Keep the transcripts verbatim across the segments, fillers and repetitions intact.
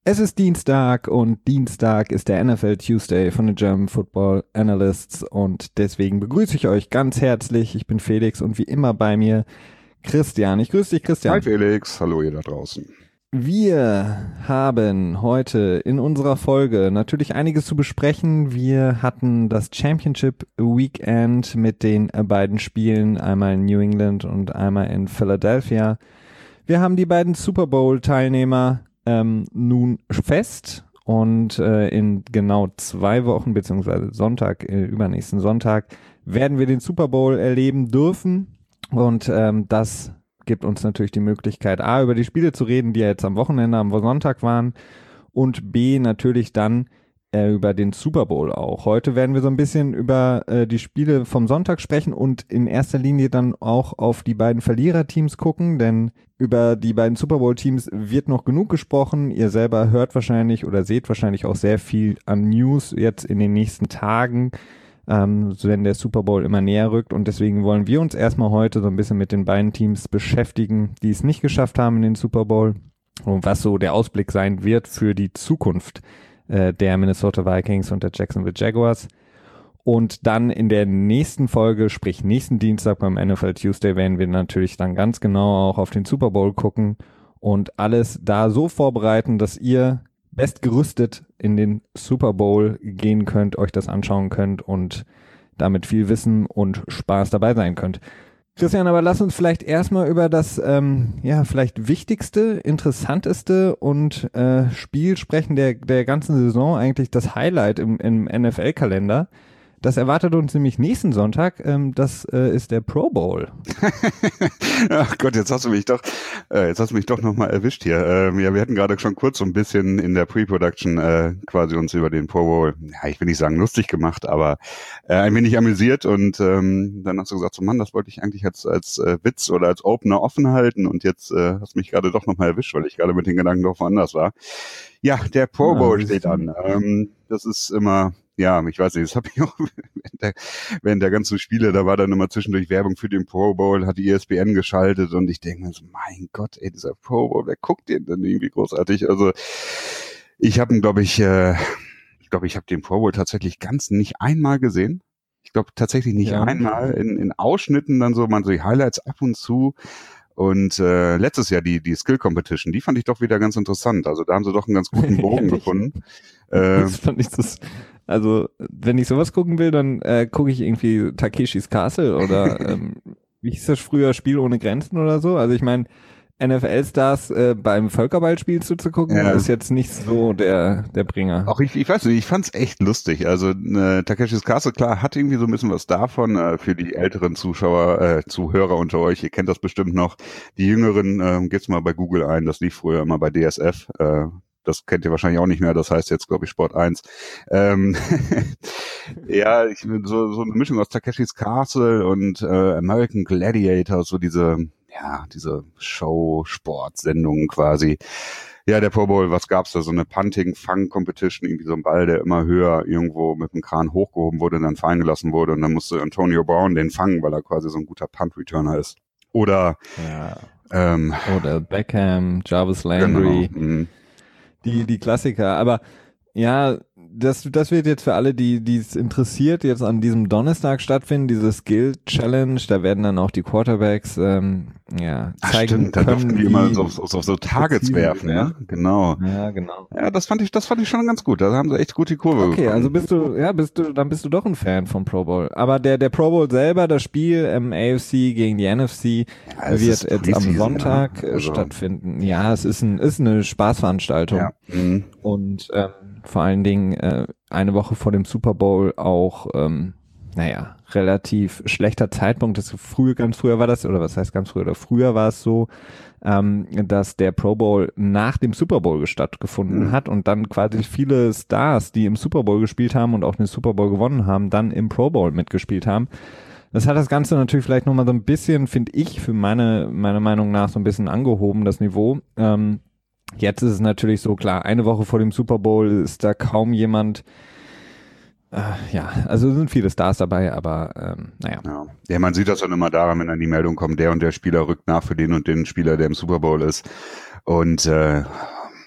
Es ist Dienstag und Dienstag ist der N F L Tuesday von den German Football Analysts und deswegen begrüße ich euch ganz herzlich. Ich bin Felix und wie immer bei mir Christian. Ich grüße dich, Christian. Hi Felix, hallo ihr da draußen. Wir haben heute in unserer Folge natürlich einiges zu besprechen. Wir hatten das Championship Weekend mit den beiden Spielen, einmal in New England und einmal in Philadelphia. Wir haben die beiden Super Bowl Teilnehmer ähm, nun fest und äh, in genau zwei Wochen, beziehungsweise Sonntag, äh, übernächsten Sonntag, werden wir den Super Bowl erleben dürfen und ähm, das gibt uns natürlich die Möglichkeit, A, über die Spiele zu reden, die ja jetzt am Wochenende, am Sonntag waren und B, natürlich dann äh, über den Super Bowl auch. Heute werden wir so ein bisschen über äh, die Spiele vom Sonntag sprechen und in erster Linie dann auch auf die beiden Verliererteams gucken, denn über die beiden Super Bowl Teams wird noch genug gesprochen. Ihr selber hört wahrscheinlich oder seht wahrscheinlich auch sehr viel an News jetzt in den nächsten Tagen, ähm, so wenn der Super Bowl immer näher rückt und deswegen wollen wir uns erstmal heute so ein bisschen mit den beiden Teams beschäftigen, die es nicht geschafft haben in den Super Bowl und was so der Ausblick sein wird für die Zukunft äh, der Minnesota Vikings und der Jacksonville Jaguars. Und dann in der nächsten Folge, sprich nächsten Dienstag beim N F L Tuesday, werden wir natürlich dann ganz genau auch auf den Super Bowl gucken und alles da so vorbereiten, dass ihr bestgerüstet in den Super Bowl gehen könnt, euch das anschauen könnt und damit viel Wissen und Spaß dabei sein könnt. Christian, aber lass uns vielleicht erstmal über das ähm, ja vielleicht wichtigste, interessanteste und äh, Spiel sprechen der der ganzen Saison, eigentlich das Highlight im, im N F L-Kalender. Das erwartet uns nämlich nächsten Sonntag. Ähm, das äh, ist der Pro Bowl. Ach Gott, jetzt hast du mich doch, äh, jetzt hast du mich doch nochmal erwischt hier. Ähm, ja, wir hatten gerade schon kurz so ein bisschen in der Pre-Production äh, quasi uns über den Pro Bowl, ja, ich will nicht sagen lustig gemacht, aber äh, ein wenig amüsiert und ähm, dann hast du gesagt, so Mann, das wollte ich eigentlich als als äh, Witz oder als Opener offen halten und jetzt äh, hast du mich gerade doch nochmal erwischt, weil ich gerade mit den Gedanken doch woanders war. Ja, der Pro Bowl ja, steht an. Ähm, das ist immer Ja, ich weiß nicht, das habe ich auch während der, während der ganzen Spiele, da war dann immer zwischendurch Werbung für den Pro Bowl, hat die E S P N geschaltet und ich denke mir so, mein Gott, ey, dieser Pro Bowl, wer guckt den denn irgendwie großartig? Also ich habe ihn, glaube ich, äh, ich glaube, ich habe den Pro Bowl tatsächlich ganz nicht einmal gesehen. Ich glaube tatsächlich nicht ja. einmal in, in Ausschnitten dann so, man so die Highlights ab und zu. Und äh, letztes Jahr die die Skill Competition, die fand ich doch wieder ganz interessant. Also da haben sie doch einen ganz guten Bogen gefunden. Äh, das fand ich das. Also wenn ich sowas gucken will, dann äh, gucke ich irgendwie Takeshis Castle oder ähm, wie hieß das früher, Spiel ohne Grenzen oder so. Also ich meine, N F L-Stars äh, beim Völkerballspiel zuzugucken, ja. ist jetzt nicht so der der Bringer. Auch ich, ich weiß nicht, ich fand's echt lustig. Also äh, Takeshis Castle, klar, hat irgendwie so ein bisschen was davon äh, für die älteren Zuschauer, äh, Zuhörer unter euch. Ihr kennt das bestimmt noch. Die Jüngeren, äh, geht's mal bei Google ein. Das lief früher immer bei D S F. Äh, das kennt ihr wahrscheinlich auch nicht mehr. Das heißt jetzt, glaube ich, Sport eins. Ähm, ja, ich so so eine Mischung aus Takeshis Castle und äh, American Gladiator, so diese ja, diese Show-Sport-Sendungen quasi. Ja, der Pro Bowl, was gab's da? So eine Punting-Fang-Competition, irgendwie so ein Ball, der immer höher irgendwo mit dem Kran hochgehoben wurde und dann fallen gelassen wurde und dann musste Antonio Brown den fangen, weil er quasi so ein guter Punt-Returner ist. Oder ja. ähm, oder Beckham, Jarvis Landry, genau. die die Klassiker. Aber ja, das, das wird jetzt für alle, die die es interessiert, jetzt an diesem Donnerstag stattfinden, diese Skill Challenge. Da werden dann auch die Quarterbacks ähm, ja Ach, zeigen stimmt, da können, durften die immer so, so, so, so Targets werfen, ja, genau. Ja, genau. Ja, das fand ich, das fand ich schon ganz gut. Da haben sie echt gut die Kurve Okay, bekommen. also bist du, ja, bist du, dann bist du doch ein Fan vom Pro Bowl. Aber der der Pro Bowl selber, das Spiel im A F C gegen die N F C, ja, wird jetzt am Sonntag ja. also. stattfinden. Ja, es ist ein ist eine Spaßveranstaltung ja. mhm. und ähm, vor allen Dingen äh, eine Woche vor dem Super Bowl auch, ähm, naja, relativ schlechter Zeitpunkt. Das früher, ganz früher war das, oder was heißt ganz früher, oder früher war es so, ähm, dass der Pro Bowl nach dem Super Bowl stattgefunden mhm. hat und dann quasi viele Stars, die im Super Bowl gespielt haben und auch den Super Bowl gewonnen haben, dann im Pro Bowl mitgespielt haben. Das hat das Ganze natürlich vielleicht nochmal so ein bisschen, finde ich, für meine, meine Meinung nach so ein bisschen angehoben, das Niveau. Ähm, Jetzt ist es natürlich so, klar, eine Woche vor dem Super Bowl ist da kaum jemand, äh, ja, also sind viele Stars dabei, aber ähm, naja. Ja. ja, man sieht das dann immer daran, wenn dann die Meldung kommt, der und der Spieler rückt nach für den und den Spieler, der im Super Bowl ist. Und äh,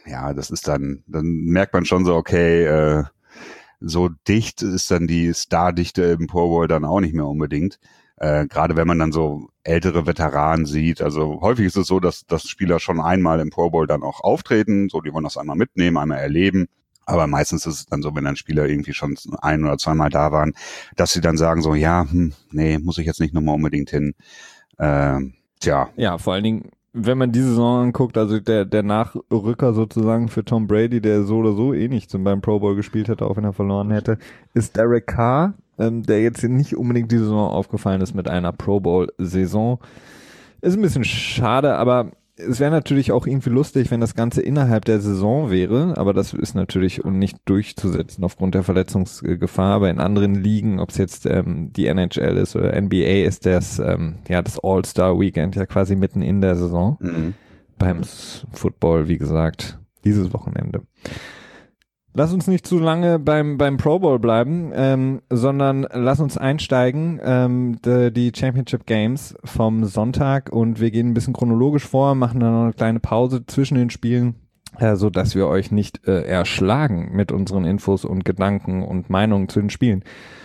ja, das ist dann, dann merkt man schon so, okay, äh, so dicht ist dann die Stardichte im Pro Bowl dann auch nicht mehr unbedingt. Äh, gerade wenn man dann so ältere Veteranen sieht. Also häufig ist es so, dass, dass Spieler schon einmal im Pro Bowl dann auch auftreten. So, die wollen das einmal mitnehmen, einmal erleben. Aber meistens ist es dann so, wenn dann Spieler irgendwie schon ein- oder zweimal da waren, dass sie dann sagen so, ja, hm, nee, muss ich jetzt nicht nochmal unbedingt hin. Ähm, tja. Ja, vor allen Dingen, wenn man diese Saison anguckt, also der, der Nachrücker sozusagen für Tom Brady, der so oder so eh nicht beim Pro Bowl gespielt hätte, auch wenn er verloren hätte, ist Derek Carr, ähm, der jetzt nicht unbedingt diese Saison aufgefallen ist mit einer Pro Bowl-Saison. Ist ein bisschen schade, aber es wäre natürlich auch irgendwie lustig, wenn das Ganze innerhalb der Saison wäre, aber das ist natürlich nicht durchzusetzen aufgrund der Verletzungsgefahr. Aber in anderen Ligen, ob es jetzt ähm, die N H L ist oder N B A, ist das ähm, ja das All-Star-Weekend ja quasi mitten in der Saison. Mhm. Beim Football, wie gesagt, dieses Wochenende. Lass uns nicht zu lange beim beim Pro Bowl bleiben, ähm, sondern lass uns einsteigen, ähm, die, die Championship Games vom Sonntag, und wir gehen ein bisschen chronologisch vor, machen dann noch eine kleine Pause zwischen den Spielen, äh, so dass wir euch nicht äh, erschlagen mit unseren Infos und Gedanken und Meinungen zu den Spielen.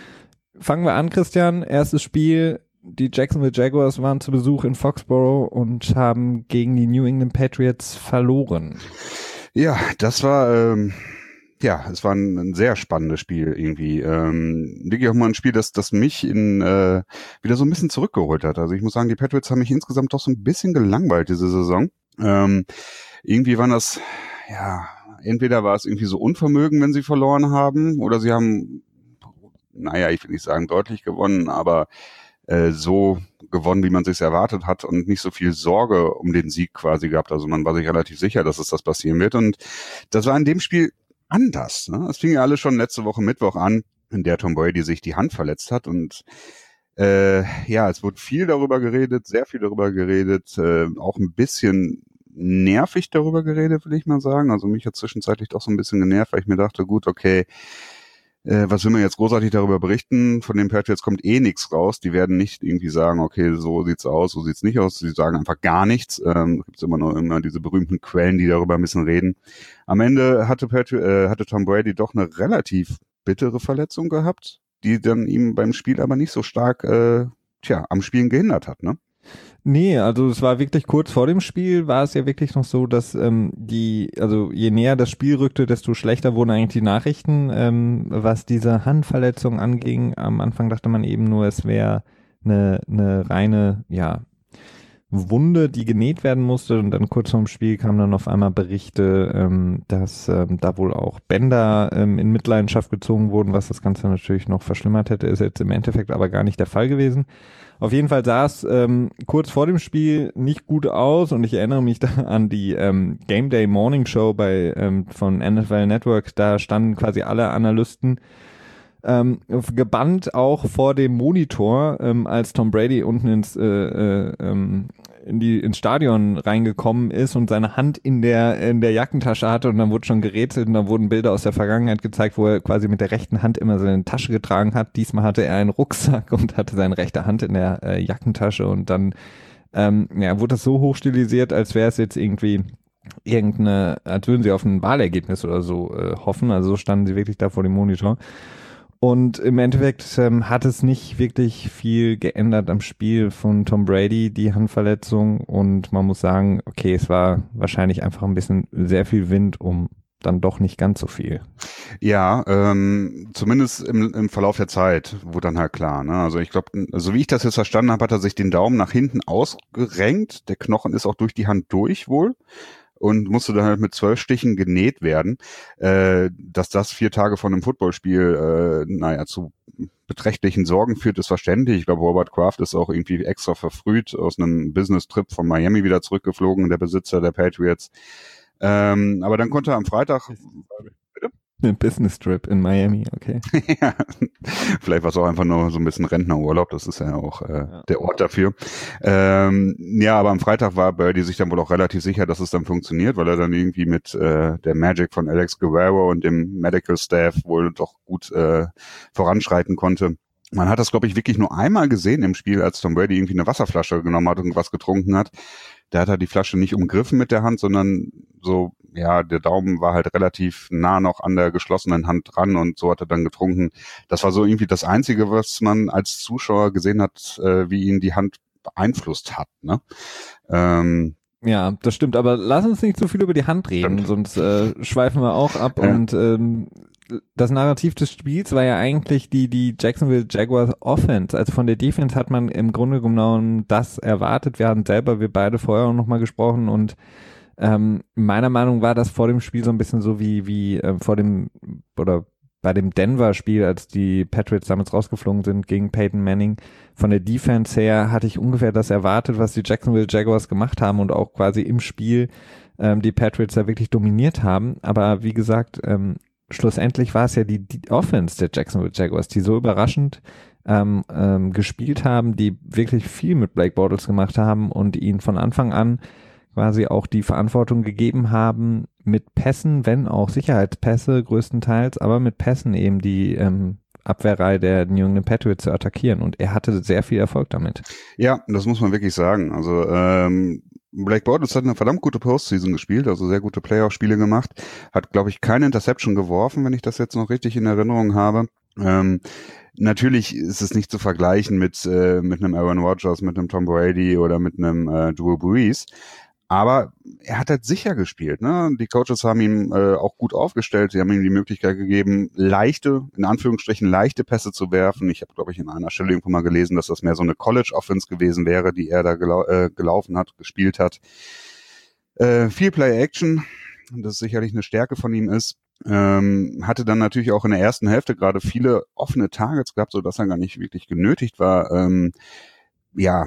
Fangen wir an, Christian. Erstes Spiel. Die Jacksonville Jaguars waren zu Besuch in Foxborough und haben gegen die New England Patriots verloren. Ja, das war ähm Ja, es war ein, ein sehr spannendes Spiel irgendwie. Ähm, wirklich auch mal ein Spiel, das, das mich in äh, wieder so ein bisschen zurückgeholt hat. Also ich muss sagen, die Patriots haben mich insgesamt doch so ein bisschen gelangweilt diese Saison. Ähm, irgendwie waren das, ja, entweder war es irgendwie so Unvermögen, wenn sie verloren haben, oder sie haben, naja, ich will nicht sagen deutlich gewonnen, aber äh, so gewonnen, wie man sich erwartet hat, und nicht so viel Sorge um den Sieg quasi gehabt. Also man war sich relativ sicher, dass es das passieren wird, und das war in dem Spiel anders. Ne? Es fing ja alles schon letzte Woche Mittwoch an, in der Tom Brady sich die Hand verletzt hat, und äh, ja, es wurde viel darüber geredet, sehr viel darüber geredet, äh, auch ein bisschen nervig darüber geredet, will ich mal sagen. Also mich hat zwischenzeitlich doch so ein bisschen genervt, weil ich mir dachte, gut, okay, äh, was will man jetzt großartig darüber berichten? Von den Patriots kommt eh nichts raus. Die werden nicht irgendwie sagen, okay, so sieht's aus, so sieht's nicht aus. Sie sagen einfach gar nichts. Ähm, gibt's immer noch immer diese berühmten Quellen, die darüber ein bisschen reden. Am Ende hatte, Patri- äh, hatte Tom Brady doch eine relativ bittere Verletzung gehabt, die dann ihm beim Spiel aber nicht so stark, äh, tja, am Spielen gehindert hat, ne? Nee, also es war wirklich kurz vor dem Spiel, war es ja wirklich noch so, dass ähm, die, also je näher das Spiel rückte, desto schlechter wurden eigentlich die Nachrichten, ähm, was diese Handverletzung anging. Am Anfang dachte man eben nur, es wäre eine, eine reine, ja, Wunde, die genäht werden musste, und dann kurz vorm Spiel kamen dann auf einmal Berichte, ähm, dass ähm, da wohl auch Bänder ähm, in Mitleidenschaft gezogen wurden, was das Ganze natürlich noch verschlimmert hätte, ist jetzt im Endeffekt aber gar nicht der Fall gewesen. Auf jeden Fall sah es ähm, kurz vor dem Spiel nicht gut aus, und ich erinnere mich da an die ähm, Game Day Morning Show bei ähm, von N F L Network. Da standen quasi alle Analysten ähm, gebannt auch vor dem Monitor, ähm, als Tom Brady unten ins äh, äh, ähm, in die ins Stadion reingekommen ist und seine Hand in der in der Jackentasche hatte, und dann wurde schon gerätselt und dann wurden Bilder aus der Vergangenheit gezeigt, wo er quasi mit der rechten Hand immer seine Tasche getragen hat. Diesmal hatte er einen Rucksack und hatte seine rechte Hand in der äh, Jackentasche, und dann ähm, ja, wurde das so hochstilisiert, als wäre es jetzt irgendwie irgendeine, als würden sie auf ein Wahlergebnis oder so äh, hoffen. Also so standen sie wirklich da vor dem Monitor. Und im Endeffekt ähm, hat es nicht wirklich viel geändert am Spiel von Tom Brady, die Handverletzung. Und man muss sagen, okay, es war wahrscheinlich einfach ein bisschen sehr viel Wind um dann doch nicht ganz so viel. Ja, ähm, zumindest im, im Verlauf der Zeit wurde dann halt klar. Ne? Also ich glaube, so wie ich das jetzt verstanden habe, hat er sich den Daumen nach hinten ausgerenkt. Der Knochen ist auch durch die Hand durch wohl. Und musste dann halt mit zwölf Stichen genäht werden. Äh, dass das vier Tage vor einem Footballspiel, äh, naja, zu beträchtlichen Sorgen führt, ist verständlich. Ich glaube, Robert Kraft ist auch irgendwie extra verfrüht aus einem Business-Trip von Miami wieder zurückgeflogen, der Besitzer der Patriots. Ähm, aber dann konnte er am Freitag... Ein Business-Trip in Miami, okay. Ja, vielleicht war es auch einfach nur so ein bisschen Rentnerurlaub, das ist ja auch äh, ja. der Ort dafür. Ähm, ja, aber am Freitag war Brady sich dann wohl auch relativ sicher, dass es dann funktioniert, weil er dann irgendwie mit äh, der Magic von Alex Guerrero und dem Medical Staff wohl doch gut äh, voranschreiten konnte. Man hat das, glaube ich, wirklich nur einmal gesehen im Spiel, als Tom Brady irgendwie eine Wasserflasche genommen hat und was getrunken hat. Da hat er die Flasche nicht umgriffen mit der Hand, sondern so ja, der Daumen war halt relativ nah noch an der geschlossenen Hand dran und so hat er dann getrunken. Das war so irgendwie das Einzige, was man als Zuschauer gesehen hat, äh, wie ihn die Hand beeinflusst hat, ne? Ähm, Ja, das stimmt, aber lass uns nicht so viel über die Hand reden, Stimmt. sonst äh, schweifen wir auch ab. Ja. Und ähm, das Narrativ des Spiels war ja eigentlich die die Jacksonville Jaguars Offense. Also von der Defense hat man im Grunde genommen das erwartet. Wir hatten selber, wir beide vorher auch nochmal gesprochen und ähm, meiner Meinung nach war das vor dem Spiel so ein bisschen so wie wie äh, vor dem oder bei dem Denver-Spiel, als die Patriots damals rausgeflogen sind gegen Peyton Manning. Von der Defense her hatte ich ungefähr das erwartet, was die Jacksonville Jaguars gemacht haben und auch quasi im Spiel ähm, die Patriots da wirklich dominiert haben. Aber wie gesagt, ähm, schlussendlich war es ja die, die Offense der Jacksonville Jaguars, die so überraschend ähm, ähm, gespielt haben, die wirklich viel mit Blake Bortles gemacht haben und ihn von Anfang an quasi auch die Verantwortung gegeben haben, mit Pässen, wenn auch Sicherheitspässe größtenteils, aber mit Pässen eben die ähm, Abwehrreihe der New England Patriots zu attackieren. Und er hatte sehr viel Erfolg damit. Ja, das muss man wirklich sagen. Also ähm, Blake Bortles hat eine verdammt gute Postseason gespielt, also sehr gute Playoff-Spiele gemacht. Hat, glaube ich, keine Interception geworfen, wenn ich das jetzt noch richtig in Erinnerung habe. Ähm, natürlich ist es nicht zu vergleichen mit äh, mit einem Aaron Rodgers, mit einem Tom Brady oder mit einem äh, Drew Brees. Aber er hat halt sicher gespielt, ne? Die Coaches haben ihm äh, auch gut aufgestellt. Sie haben ihm die Möglichkeit gegeben, leichte, in Anführungsstrichen leichte Pässe zu werfen. Ich habe, glaube ich, in einer Stelle irgendwo mal gelesen, dass das mehr so eine College-Offense gewesen wäre, die er da gelau- äh, gelaufen hat, gespielt hat. Äh, viel Play-Action, das sicherlich eine Stärke von ihm ist. Ähm, hatte dann natürlich auch in der ersten Hälfte gerade viele offene Targets gehabt, sodass er gar nicht wirklich genötigt war, ähm, ja,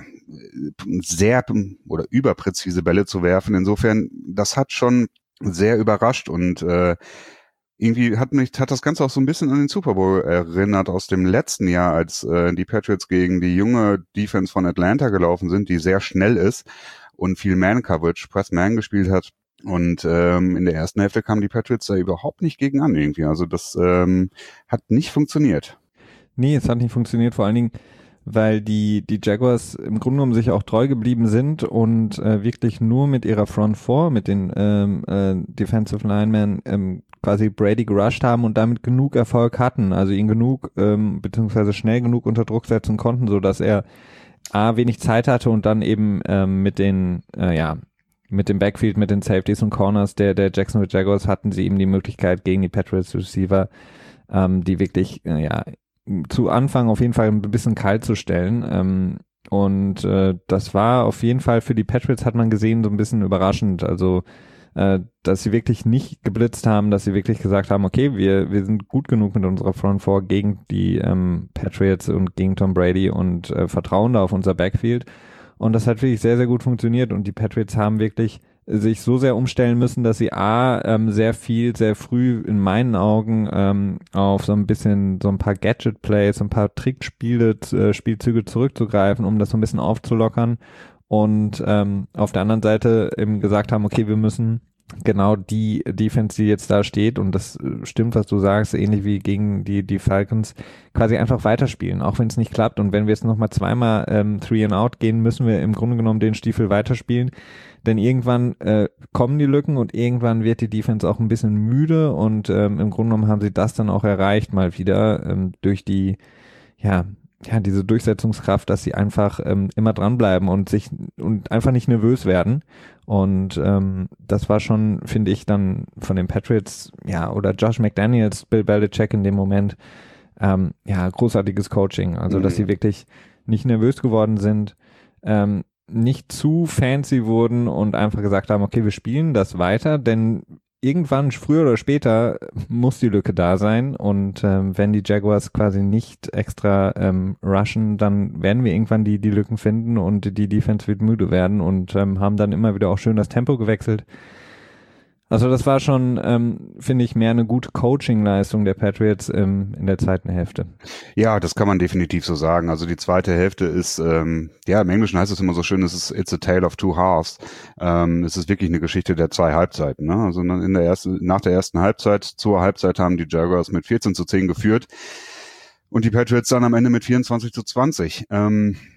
sehr oder überpräzise Bälle zu werfen. Insofern, das hat schon sehr überrascht und äh, irgendwie hat mich hat das Ganze auch so ein bisschen an den Super Bowl erinnert aus dem letzten Jahr, als äh, die Patriots gegen die junge Defense von Atlanta gelaufen sind, die sehr schnell ist und viel Man-Coverage, Press-Man gespielt hat. Und ähm, in der ersten Hälfte kamen die Patriots da überhaupt nicht gegen an irgendwie. Also das ähm, hat nicht funktioniert. Nee, es hat nicht funktioniert, vor allen Dingen, weil die die Jaguars im Grunde genommen sich auch treu geblieben sind und äh, wirklich nur mit ihrer Front Four, mit den ähm, äh, Defensive Linemen ähm, quasi Brady gerusht haben und damit genug Erfolg hatten, also ihn genug ähm, beziehungsweise schnell genug unter Druck setzen konnten, so dass er a wenig Zeit hatte und dann eben ähm, mit den äh, ja mit dem Backfield, mit den Safeties und Corners der der Jacksonville Jaguars hatten sie eben die Möglichkeit gegen die Patriots Receiver, ähm, die wirklich äh, ja zu Anfang auf jeden Fall ein bisschen kalt zu stellen. Ähm, und äh, das war auf jeden Fall für die Patriots, hat man gesehen, so ein bisschen überraschend. Also, äh, dass sie wirklich nicht geblitzt haben, dass sie wirklich gesagt haben, okay, wir wir sind gut genug mit unserer Front Four gegen die ähm, Patriots und gegen Tom Brady und äh, vertrauen da auf unser Backfield. Und das hat wirklich sehr, sehr gut funktioniert. Und die Patriots haben wirklich sich so sehr umstellen müssen, dass sie A, ähm, sehr viel, sehr früh in meinen Augen ähm, auf so ein bisschen, so ein paar Gadget-Plays, so ein paar Trickspiele, äh, Spielzüge zurückzugreifen, um das so ein bisschen aufzulockern. Und ähm, auf der anderen Seite eben gesagt haben, okay, wir müssen genau die Defense, die jetzt da steht, und das stimmt, was du sagst, ähnlich wie gegen die die Falcons, quasi einfach weiterspielen, auch wenn es nicht klappt. Und wenn wir jetzt nochmal zweimal ähm, Three and Out gehen, müssen wir im Grunde genommen den Stiefel weiterspielen. Denn irgendwann äh, kommen die Lücken und irgendwann wird die Defense auch ein bisschen müde und ähm, im Grunde genommen haben sie das dann auch erreicht mal wieder ähm, durch die, ja, ja, diese Durchsetzungskraft, dass sie einfach ähm, immer dranbleiben und sich und einfach nicht nervös werden. Und ähm, das war schon, finde ich, dann von den Patriots, ja, oder Josh McDaniels, Bill Belichick in dem Moment, ähm, ja, großartiges Coaching. Also, dass sie wirklich nicht nervös geworden sind, ähm, nicht zu fancy wurden und einfach gesagt haben, okay, wir spielen das weiter, denn irgendwann, früher oder später, muss die Lücke da sein und ähm, wenn die Jaguars quasi nicht extra ähm, rushen, dann werden wir irgendwann die, die Lücken finden und die Defense wird müde werden und ähm, haben dann immer wieder auch schön das Tempo gewechselt. Also das war schon, ähm, finde ich, mehr eine gute Coaching-Leistung der Patriots ähm, in der zweiten Hälfte. Ja, das kann man definitiv so sagen. Also die zweite Hälfte ist, ähm, ja, im Englischen heißt es immer so schön, es ist it's a tale of two halves. Ähm, es ist wirklich eine Geschichte der zwei Halbzeiten. Ne? Also in der ersten, nach der ersten Halbzeit, zur Halbzeit haben die Jaguars mit vierzehn zu zehn geführt und die Patriots dann am Ende mit vierundzwanzig zu zwanzig. Ähm,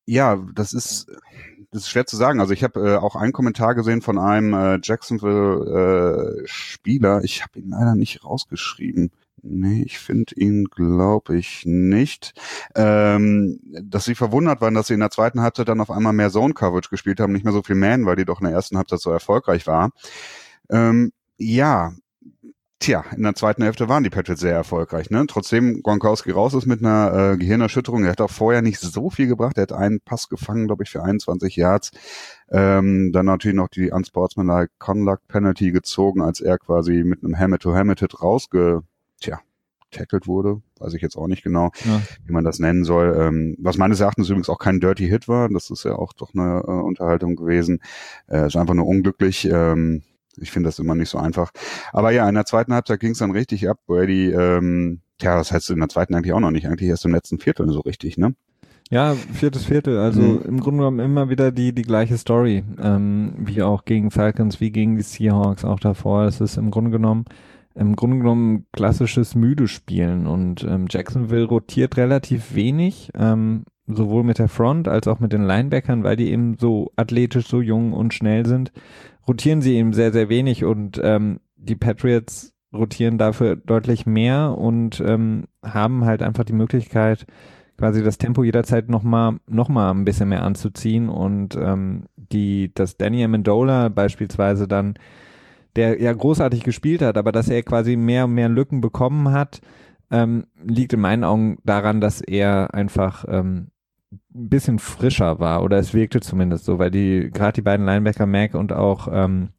Ja, das ist, das ist schwer zu sagen. Also ich habe äh, auch einen Kommentar gesehen von einem äh, Jacksonville-Spieler. Äh, ich habe ihn leider nicht rausgeschrieben. Nee, ich finde ihn, glaube ich, nicht. Ähm, dass sie verwundert waren, dass sie in der zweiten Halbzeit dann auf einmal mehr Zone-Coverage gespielt haben, nicht mehr so viel Man, weil die doch in der ersten Halbzeit so erfolgreich war. Ähm, ja, tja, in der zweiten Hälfte waren die Patriots sehr erfolgreich. Ne? Trotzdem Gronkowski raus ist mit einer äh, Gehirnerschütterung. Er hat auch vorher nicht so viel gebracht. Er hat einen Pass gefangen, glaube ich, für einundzwanzig Yards. Ähm, dann natürlich noch die Unsportsmanlike Conduct Penalty gezogen, als er quasi mit einem Helmet-to-Helmet-Hit rausge tja, tackled wurde, weiß ich jetzt auch nicht genau, ja. wie man das nennen soll. Ähm, was meines Erachtens übrigens auch kein Dirty Hit war, das ist ja auch doch eine äh, Unterhaltung gewesen. Äh, ist einfach nur unglücklich. Ähm, ich finde das immer nicht so einfach. Aber ja, in der zweiten Halbzeit ging es dann richtig ab. Brady, ähm, tja, das heißt in der zweiten eigentlich auch noch nicht, eigentlich erst im letzten Viertel so richtig, ne? Ja, viertes Viertel, also mhm. im Grunde genommen immer wieder die die gleiche Story, ähm, wie auch gegen Falcons, wie gegen die Seahawks auch davor. Es ist im Grunde genommen Im Grunde genommen klassisches müde Spielen und ähm, Jacksonville rotiert relativ wenig, ähm, sowohl mit der Front als auch mit den Linebackern, weil die eben so athletisch, so jung und schnell sind, rotieren sie eben sehr, sehr wenig und ähm, die Patriots rotieren dafür deutlich mehr und ähm, haben halt einfach die Möglichkeit, quasi das Tempo jederzeit nochmal noch mal ein bisschen mehr anzuziehen und ähm, die, dass Danny Amendola beispielsweise dann der ja großartig gespielt hat, aber dass er quasi mehr und mehr Lücken bekommen hat, ähm, liegt in meinen Augen daran, dass er einfach ähm, ein bisschen frischer war, oder es wirkte zumindest so, weil die, gerade die beiden Linebacker, Mack und auch, ähm,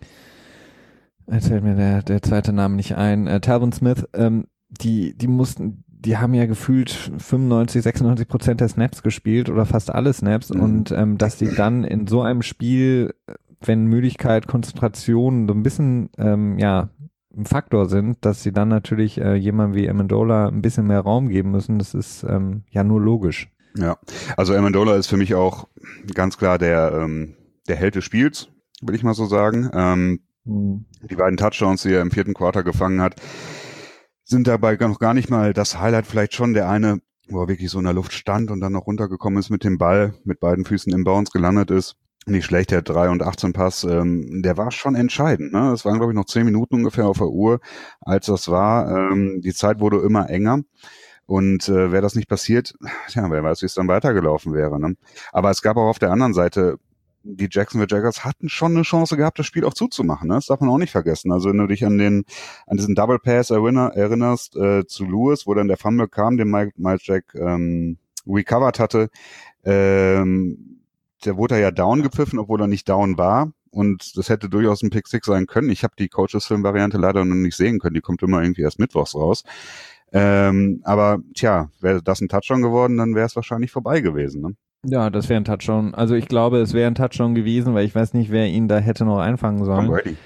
jetzt fällt mir der, der zweite Name nicht ein, äh, Talvin Smith, ähm, die, die mussten, die haben ja gefühlt fünfundneunzig, sechsundneunzig Prozent der Snaps gespielt oder fast alle Snaps mhm. und ähm, dass die dann in so einem Spiel, wenn Müdigkeit, Konzentration so ein bisschen, ähm, ja, ein Faktor sind, dass sie dann natürlich äh, jemandem wie Amendola ein bisschen mehr Raum geben müssen, das ist ähm, ja nur logisch. Ja, also Amendola ist für mich auch ganz klar der, ähm, der Held des Spiels, will ich mal so sagen. Ähm, mhm. Die beiden Touchdowns, die er im vierten Quarter gefangen hat, sind dabei noch gar nicht mal das Highlight, vielleicht schon der eine, wo er wirklich so in der Luft stand und dann noch runtergekommen ist mit dem Ball, mit beiden Füßen im Bounce gelandet ist. Nicht schlecht, der drei und achtzehn Pass, ähm, der war schon entscheidend. Ne? Es waren, glaube ich, noch zehn Minuten ungefähr auf der Uhr, als das war. Ähm, die Zeit wurde immer enger. Und äh, wäre das nicht passiert, ja, wer weiß, wie es dann weitergelaufen wäre. Ne? Aber es gab auch auf der anderen Seite, die Jacksonville Jaguars hatten schon eine Chance gehabt, das Spiel auch zuzumachen. Ne? Das darf man auch nicht vergessen. Also wenn du dich an den an diesen Double Pass erinner, erinnerst äh, zu Lewis, wo dann der Fumble kam, den Mike, Miles Jack ähm, recovered hatte, ähm, der wurde ja down gepfiffen, obwohl er nicht down war. Und das hätte durchaus ein Pick Six sein können. Ich habe die Coaches-Film-Variante leider noch nicht sehen können. Die kommt immer irgendwie erst mittwochs raus. Ähm, aber tja, wäre das ein Touchdown geworden, dann wäre es wahrscheinlich vorbei gewesen. Ne? Ja, das wäre ein Touchdown. Also ich glaube, es wäre ein Touchdown gewesen, weil ich weiß nicht, wer ihn da hätte noch einfangen sollen. Tom Brady.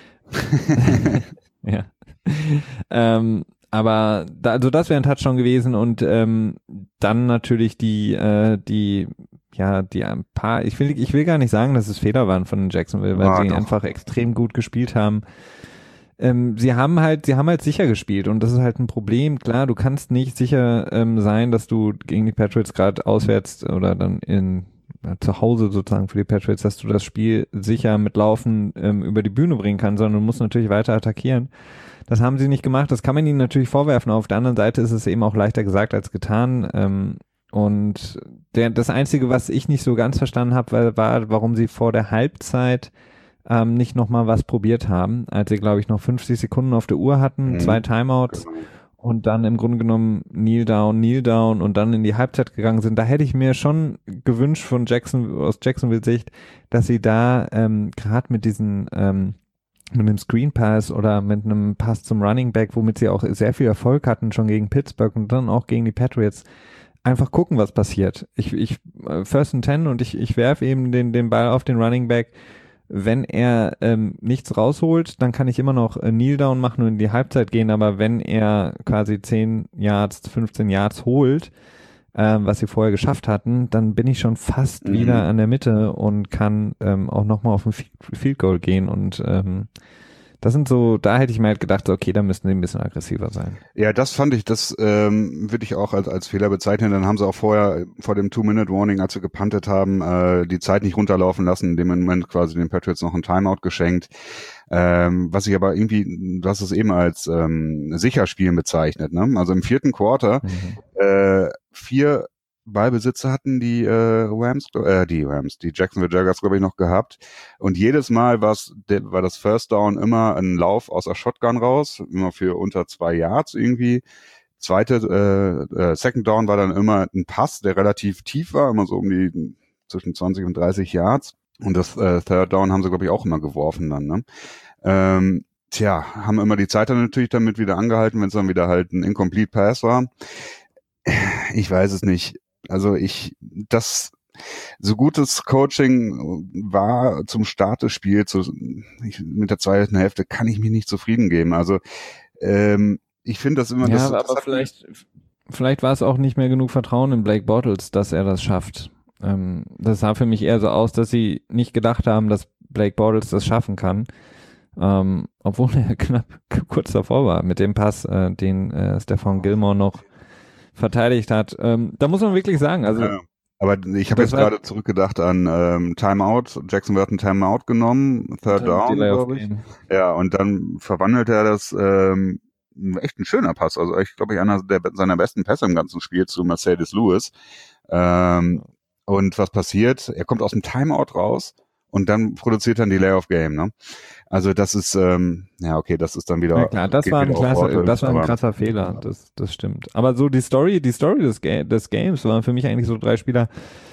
Ja. ähm, aber da, also das wäre ein Touchdown gewesen und ähm, dann natürlich die, äh, die ja, die ein paar, ich will, ich will gar nicht sagen, dass es Fehler waren von Jacksonville, weil ah, sie doch. einfach extrem gut gespielt haben. Ähm, sie haben halt, sie haben halt sicher gespielt und das ist halt ein Problem. Klar, du kannst nicht sicher ähm, sein, dass du gegen die Patriots gerade auswärts oder dann in ja, zu Hause sozusagen für die Patriots, dass du das Spiel sicher mit Laufen ähm, über die Bühne bringen kannst, sondern du musst natürlich weiter attackieren. Das haben sie nicht gemacht, das kann man ihnen natürlich vorwerfen. Auf der anderen Seite ist es eben auch leichter gesagt als getan. Ähm, Und der, das Einzige, was ich nicht so ganz verstanden habe, war, warum sie vor der Halbzeit ähm, nicht nochmal was probiert haben, als sie, glaube ich, noch fünfzig Sekunden auf der Uhr hatten, mhm. zwei Timeouts genau. und dann im Grunde genommen Kneel down, Kneel down und dann in die Halbzeit gegangen sind. Da hätte ich mir schon gewünscht von Jackson, aus Jacksonville-Sicht, dass sie da ähm, gerade mit diesen ähm, mit einem Screen Pass oder mit einem Pass zum Running Back, womit sie auch sehr viel Erfolg hatten, schon gegen Pittsburgh und dann auch gegen die Patriots, einfach gucken, was passiert. Ich, ich, First and Ten und ich, ich werfe eben den, den Ball auf den Running Back. Wenn er ähm, nichts rausholt, dann kann ich immer noch äh, Kneel Down machen und in die Halbzeit gehen, aber wenn er quasi zehn Yards, fünfzehn Yards holt, äh, was sie vorher geschafft hatten, dann bin ich schon fast mhm. wieder an der Mitte und kann ähm, auch nochmal auf ein Field Goal gehen und ähm, Das sind so, da hätte ich mir halt gedacht, okay, da müssten sie ein bisschen aggressiver sein. Ja, das fand ich, das ähm, würde ich auch als, als Fehler bezeichnen. Dann haben sie auch vorher, vor dem Two-Minute-Warning, als sie gepuntet haben, äh, die Zeit nicht runterlaufen lassen, in dem Moment quasi den Patriots noch ein Timeout geschenkt. Ähm, was ich aber irgendwie, du hast es eben als ähm, Sicherspielen bezeichnet, ne? Also im vierten Quarter mhm. äh, vier Ballbesitzer hatten die äh, Rams, äh, die Rams, die Jacksonville Jaguars, glaube ich, noch gehabt. Und jedes Mal war's, war das First Down immer ein Lauf aus der Shotgun raus, immer für unter zwei Yards irgendwie. Zweite, äh, äh, Second Down war dann immer ein Pass, der relativ tief war, immer so um die zwischen zwanzig und dreißig Yards. Und das äh, Third Down haben sie, glaube ich, auch immer geworfen dann, ne? Ähm, tja, haben immer die Zeit dann natürlich damit wieder angehalten, wenn es dann wieder halt ein Incomplete Pass war. Ich weiß es nicht. Also ich, das, so gutes Coaching war zum Start des Spiels, so, ich, mit der zweiten Hälfte kann ich mich nicht zufrieden geben. Also ähm, ich finde das immer... Ja, das, aber das vielleicht, vielleicht war es auch nicht mehr genug Vertrauen in Blake Bortles, dass er das schafft. Ähm, das sah für mich eher so aus, dass sie nicht gedacht haben, dass Blake Bortles das schaffen kann. Ähm, obwohl er knapp kurz davor war mit dem Pass, äh, den äh, Stephon Gilmore noch verteidigt hat. Ähm, da muss man wirklich sagen, also ja, aber ich habe jetzt gerade zurückgedacht an ähm, Timeout. Jackson wird einen Timeout genommen, Third Down, glaube ich. Ja, und dann verwandelt er das ähm, echt ein schöner Pass. Also ich glaube, ich einer der, seiner besten Pässe im ganzen Spiel zu Mercedes Lewis. Ähm, und was passiert? Er kommt aus dem Timeout raus und dann produziert er ein Delay of Game, ne? Also das ist, ähm, ja okay, das ist dann wieder... Ja klar, das war ein, klasse, das war ein krasser Fehler, das, das stimmt. Aber so die Story, die Story des, Ga- des Games waren für mich eigentlich so drei Spieler,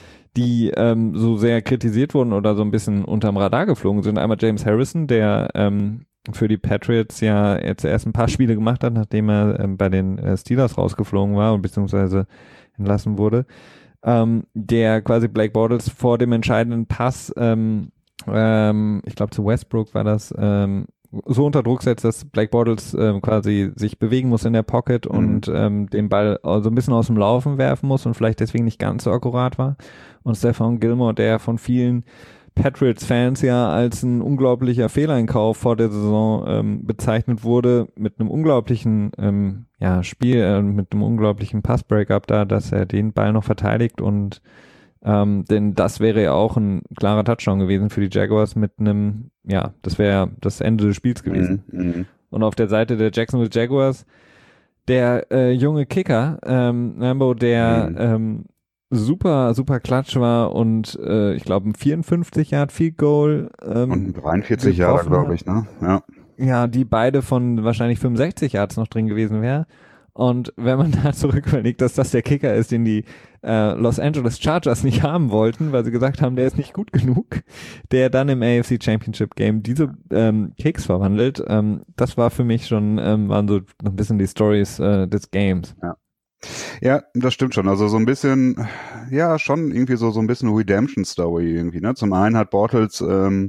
die ähm, so sehr kritisiert wurden oder so ein bisschen unterm Radar geflogen sind. Einmal James Harrison, der ähm, für die Patriots ja jetzt erst ein paar Spiele gemacht hat, nachdem er ähm, bei den äh, Steelers rausgeflogen war und beziehungsweise entlassen wurde. Ähm, der quasi Blake Bortles vor dem entscheidenden Pass ähm, Ähm, ich glaube zu Westbrook war das, ähm, so unter Druck setzt, dass Blake Bortles ähm, quasi sich bewegen muss in der Pocket mhm. und ähm, den Ball so ein bisschen aus dem Laufen werfen muss und vielleicht deswegen nicht ganz so akkurat war. Und Stephon Gilmore, der von vielen Patriots-Fans ja als ein unglaublicher Fehleinkauf vor der Saison ähm, bezeichnet wurde, mit einem unglaublichen ähm, ja, Spiel, äh, mit einem unglaublichen Pass-Breakup da, dass er den Ball noch verteidigt und Ähm, denn das wäre ja auch ein klarer Touchdown gewesen für die Jaguars mit einem, ja, das wäre das Ende des Spiels gewesen. Mhm. Und auf der Seite der Jacksonville Jaguars, der äh, junge Kicker, ähm, Lambo, der mhm. ähm, super, super klatsch war und äh, ich glaube ein vierundfünfzig Yard Field Goal ähm, und ein dreiundvierzig Yard, glaube ich, ne? Ja. Ja, die beide von wahrscheinlich fünfundsechzig Yards noch drin gewesen wäre. Und wenn man da zurück überlegt, dass das der Kicker ist, den die äh, Los Angeles Chargers nicht haben wollten, weil sie gesagt haben, der ist nicht gut genug, der dann im A F C Championship Game diese ähm, Kicks verwandelt, ähm, das war für mich schon, ähm, waren so noch ein bisschen die Stories äh, des Games. Ja. Ja, das stimmt schon. Also so ein bisschen, ja, schon irgendwie so so ein bisschen Redemption-Story irgendwie, ne? Zum einen hat Bortles ähm,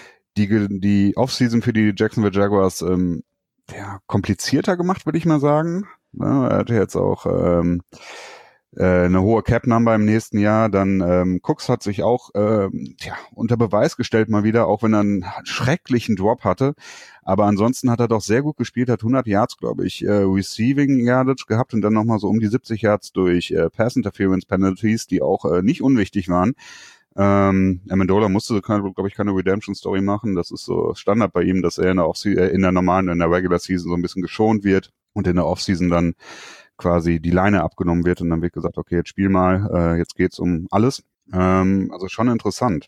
die die Offseason für die Jacksonville Jaguars ähm, ja, komplizierter gemacht, würde ich mal sagen. Ja, er hatte jetzt auch ähm, äh, eine hohe Cap-Number im nächsten Jahr. Dann ähm, Cooks hat sich auch ähm, ja, unter Beweis gestellt mal wieder, auch wenn er einen schrecklichen Drop hatte. Aber ansonsten hat er doch sehr gut gespielt, hat hundert Yards, glaube ich, äh, Receiving Yardage gehabt und dann nochmal so um die siebzig Yards durch äh, Pass Interference Penalties, die auch äh, nicht unwichtig waren. Ähm, Amendola musste, glaube ich, keine Redemption-Story machen. Das ist so Standard bei ihm, dass er in der, Off- in der normalen, in der Regular Season so ein bisschen geschont wird und in der Offseason dann quasi die Leine abgenommen wird und dann wird gesagt, okay, jetzt spiel mal, äh, jetzt geht's um alles. Ähm, also schon interessant.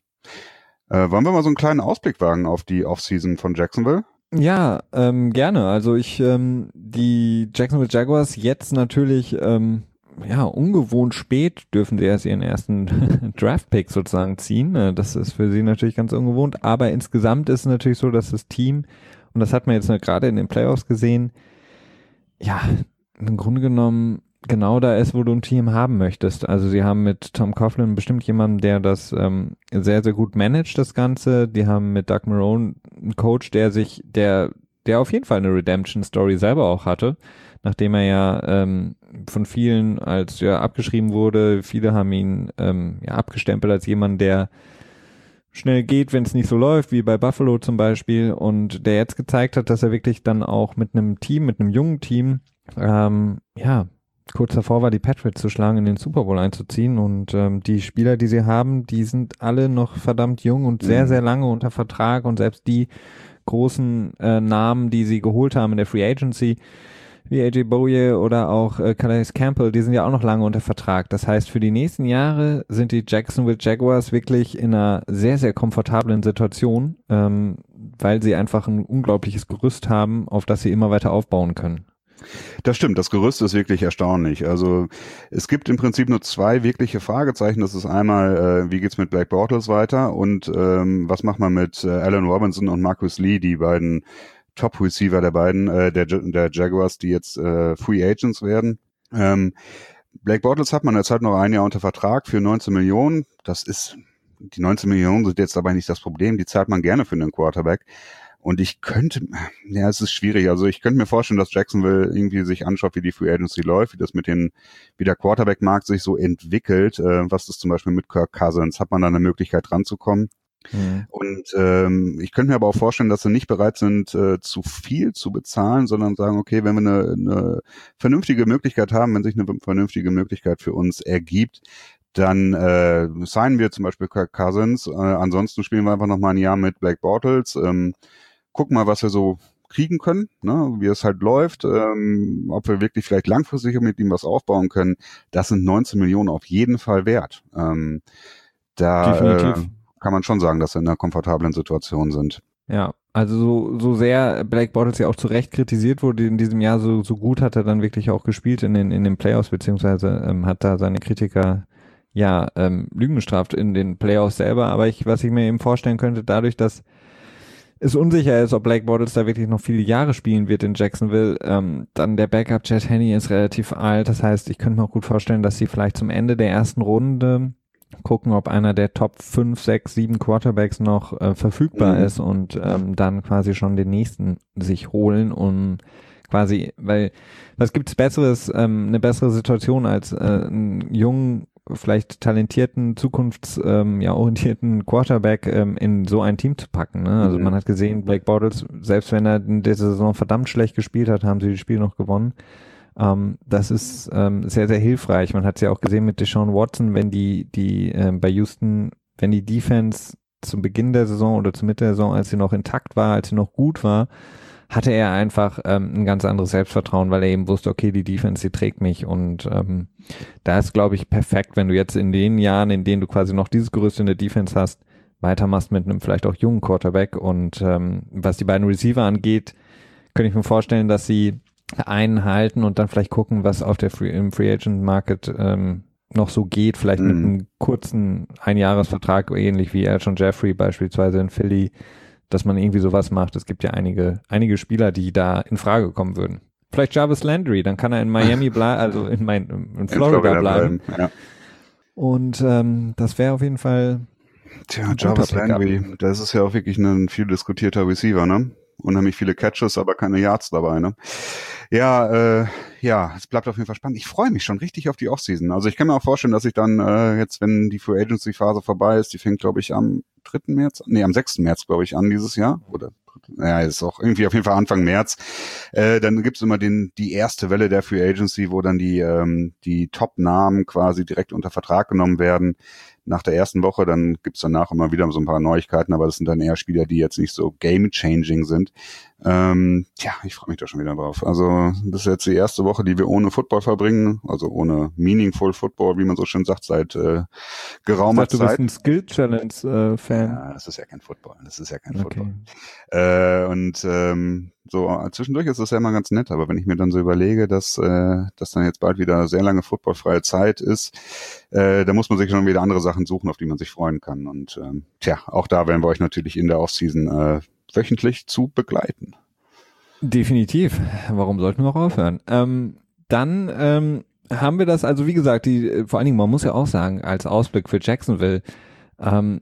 Äh, wollen wir mal so einen kleinen Ausblick wagen auf die Offseason von Jacksonville? Ja, ähm, gerne. Also ich, ähm, die Jacksonville Jaguars jetzt natürlich, ähm, ja, ungewohnt spät dürfen sie erst ihren ersten Draft-Pick sozusagen ziehen. Das ist für sie natürlich ganz ungewohnt, aber insgesamt ist es natürlich so, dass das Team, und das hat man jetzt gerade in den Playoffs gesehen, ja, im Grunde genommen genau da ist, wo du ein Team haben möchtest. Also sie haben mit Tom Coughlin bestimmt jemanden, der das ähm, sehr, sehr gut managt, das Ganze. Die haben mit Doug Marrone einen Coach, der sich, der, der auf jeden Fall eine Redemption-Story selber auch hatte, nachdem er ja ähm, von vielen als ja abgeschrieben wurde. Viele haben ihn ähm, ja abgestempelt als jemand, der schnell geht, wenn es nicht so läuft, wie bei Buffalo zum Beispiel, und der jetzt gezeigt hat, dass er wirklich dann auch mit einem Team, mit einem jungen Team, ähm, ja, kurz davor war, die Patriots zu schlagen, in den Super Bowl einzuziehen, und ähm, die Spieler, die sie haben, die sind alle noch verdammt jung und sehr, Mhm. sehr lange unter Vertrag, und selbst die großen äh, Namen, die sie geholt haben in der Free Agency, wie A J Bouye oder auch äh, Calais Campbell, die sind ja auch noch lange unter Vertrag. Das heißt, für die nächsten Jahre sind die Jacksonville Jaguars wirklich in einer sehr, sehr komfortablen Situation, ähm, weil sie einfach ein unglaubliches Gerüst haben, auf das sie immer weiter aufbauen können. Das stimmt, das Gerüst ist wirklich erstaunlich. Also es gibt im Prinzip nur zwei wirkliche Fragezeichen. Das ist einmal, äh, wie geht's mit Blake Bortles weiter, und ähm, was macht man mit äh, Allen Robinson und Marcus Lee, die beiden Top-Receiver der beiden, äh, der, der Jaguars, die jetzt äh, Free Agents werden. Ähm, Blake Bortles hat man jetzt halt noch ein Jahr unter Vertrag für neunzehn Millionen. Das ist, die neunzehn Millionen sind jetzt aber nicht das Problem. Die zahlt man gerne für einen Quarterback. Und ich könnte, ja, es ist schwierig. Also ich könnte mir vorstellen, dass Jacksonville irgendwie sich anschaut, wie die Free Agency läuft, wie das mit den, wie der Quarterback-Markt sich so entwickelt. Äh, was ist zum Beispiel mit Kirk Cousins? Hat man da eine Möglichkeit ranzukommen? Mhm. Und ähm, ich könnte mir aber auch vorstellen, dass sie nicht bereit sind, äh, zu viel zu bezahlen, sondern sagen, okay, wenn wir eine, eine vernünftige Möglichkeit haben, wenn sich eine vernünftige Möglichkeit für uns ergibt, dann äh, signen wir zum Beispiel Kirk Cousins. Äh, ansonsten spielen wir einfach noch mal ein Jahr mit Blake Bortles. Ähm, gucken mal, was wir so kriegen können, ne, wie es halt läuft, ähm, ob wir wirklich vielleicht langfristig mit ihm was aufbauen können. Das sind neunzehn Millionen auf jeden Fall wert. Ähm, da Definitiv. Äh, kann man schon sagen, dass sie in einer komfortablen Situation sind. Ja, also so, so sehr Blake Bortles ja auch zu Recht kritisiert wurde in diesem Jahr, so, so gut hat er dann wirklich auch gespielt in den, in den Playoffs, beziehungsweise ähm, hat da seine Kritiker ja ähm, Lügen gestraft in den Playoffs selber. Aber ich, was ich mir eben vorstellen könnte, dadurch, dass es unsicher ist, ob Blake Bortles da wirklich noch viele Jahre spielen wird in Jacksonville, ähm, dann der Backup Chad Henne ist relativ alt. Das heißt, ich könnte mir auch gut vorstellen, dass sie vielleicht zum Ende der ersten Runde gucken, ob einer der Top fünf, sechs, sieben Quarterbacks noch äh, verfügbar mhm. ist, und ähm, dann quasi schon den nächsten sich holen, und quasi, weil was gibt's Besseres, ähm, eine bessere Situation als äh, einen jungen, vielleicht talentierten, zukunftsorientierten ja, orientierten Quarterback ähm, in so ein Team zu packen. Ne? Also mhm. man hat gesehen, Blake Bortles, selbst wenn er in dieser Saison verdammt schlecht gespielt hat, haben sie das Spiel noch gewonnen. Um, das ist ähm, sehr, sehr hilfreich. Man hat es ja auch gesehen mit Deshaun Watson, wenn die, die ähm, bei Houston, wenn die Defense zum Beginn der Saison oder zur Mitte der Saison, als sie noch intakt war, als sie noch gut war, hatte er einfach ähm, ein ganz anderes Selbstvertrauen, weil er eben wusste, okay, die Defense, die trägt mich, und ähm, da ist, glaube ich, perfekt, wenn du jetzt in den Jahren, in denen du quasi noch dieses Gerüst in der Defense hast, weitermachst mit einem vielleicht auch jungen Quarterback, und ähm, was die beiden Receiver angeht, könnte ich mir vorstellen, dass sie einen halten und dann vielleicht gucken, was auf der Free, im Free Agent Market ähm, noch so geht, vielleicht mm. mit einem kurzen Einjahresvertrag, ähnlich wie Alshon Jeffrey beispielsweise in Philly, dass man irgendwie sowas macht. Es gibt ja einige einige Spieler, die da in Frage kommen würden. Vielleicht Jarvis Landry, dann kann er in Miami bleiben, also in, mein, in Florida, in Florida bleiben. bleiben ja. Und ähm, das wäre auf jeden Fall Tja, Jarvis Landry, das ist ja auch wirklich ein viel diskutierter Receiver, ne? Unheimlich viele Catches, aber keine Yards dabei, ne? Ja, äh, ja, es bleibt auf jeden Fall spannend. Ich freue mich schon richtig auf die Offseason. Also ich kann mir auch vorstellen, dass ich dann äh, jetzt, wenn die Free Agency Phase vorbei ist, die fängt, glaube ich, am dritten März, nee, am sechsten März, glaube ich, an dieses Jahr. Oder ja, ist auch irgendwie auf jeden Fall Anfang März. Äh, dann gibt's immer den die erste Welle der Free Agency, wo dann die ähm, die Top-Namen quasi direkt unter Vertrag genommen werden. Nach der ersten Woche, dann gibt's danach immer wieder so ein paar Neuigkeiten, aber das sind dann eher Spieler, die jetzt nicht so game-changing sind. Ähm, tja, ich freue mich da schon wieder drauf. Also das ist jetzt die erste Woche, die wir ohne Football verbringen, also ohne meaningful Football, wie man so schön sagt, seit äh, geraumer ich dachte, Zeit. Du bist ein Skill-Challenge-Fan. Ja, das ist ja kein Football, das ist ja kein okay. Football. Äh, und ähm, so zwischendurch ist das ja immer ganz nett, aber wenn ich mir dann so überlege, dass äh, dass dann jetzt bald wieder sehr lange footballfreie Zeit ist, äh, da muss man sich schon wieder andere Sachen suchen, auf die man sich freuen kann. Und ähm, tja, auch da werden wir euch natürlich in der Offseason äh, wöchentlich zu begleiten. Definitiv. Warum sollten wir auch aufhören? Ähm, dann ähm, haben wir das, also wie gesagt, die, vor allen Dingen, man muss ja auch sagen, als Ausblick für Jacksonville, ähm,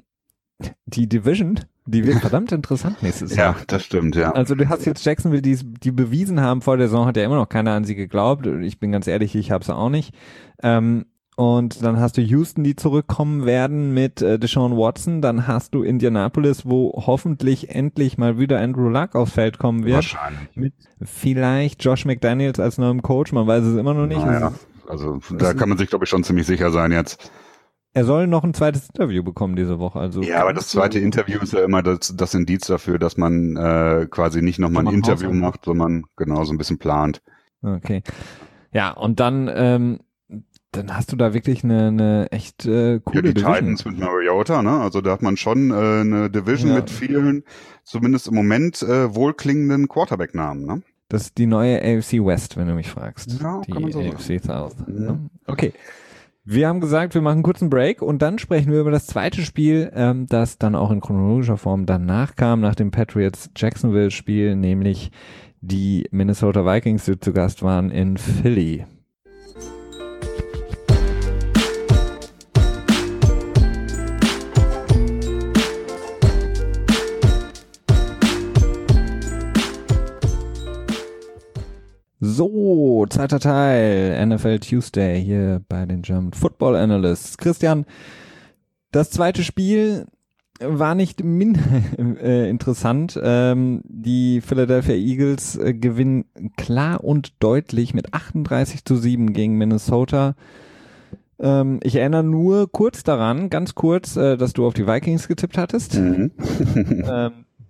die Division, die wird verdammt interessant nächstes Jahr. Ja, das stimmt, ja. Also du hast jetzt Jacksonville, die, die bewiesen haben, vor der Saison hat ja immer noch keiner an sie geglaubt. Ich bin ganz ehrlich, ich habe es auch nicht. Ähm, Und dann hast du Houston, die zurückkommen werden mit äh, Deshaun Watson. Dann hast du Indianapolis, wo hoffentlich endlich mal wieder Andrew Luck aufs Feld kommen wird. Wahrscheinlich. Mit vielleicht Josh McDaniels als neuem Coach. Man weiß es immer noch nicht. Naja, also da kann man sich, glaube ich, schon ziemlich sicher sein jetzt. Er soll noch ein zweites Interview bekommen diese Woche. Also ja, aber das zweite Interview ist ja immer das, das Indiz dafür, dass man äh, quasi nicht nochmal ein Interview macht, sondern genau so ein bisschen plant. Okay. Ja, und dann ähm, dann hast du da wirklich eine, eine echt äh, coole ja, die Division. Titans mit Mariota, ne? Also da hat man schon äh, eine Division ja. mit vielen, zumindest im Moment, äh, wohlklingenden Quarterback-Namen, ne? Das ist die neue A F C West, wenn du mich fragst. Ja, die kann man so A sagen. F C South. Ja. Okay. Wir haben gesagt, wir machen einen kurzen Break und dann sprechen wir über das zweite Spiel, ähm, das dann auch in chronologischer Form danach kam, nach dem Patriots-Jacksonville-Spiel, nämlich die Minnesota Vikings, die zu Gast waren in Philly. So, zweiter Teil, N F L Tuesday hier bei den German Football Analysts. Christian, das zweite Spiel war nicht minder äh, interessant. Ähm, die Philadelphia Eagles äh, gewinnen klar und deutlich mit achtunddreißig zu sieben gegen Minnesota. Ähm, ich erinnere nur kurz daran, ganz kurz, äh, dass du auf die Vikings getippt hattest. Mhm. ähm,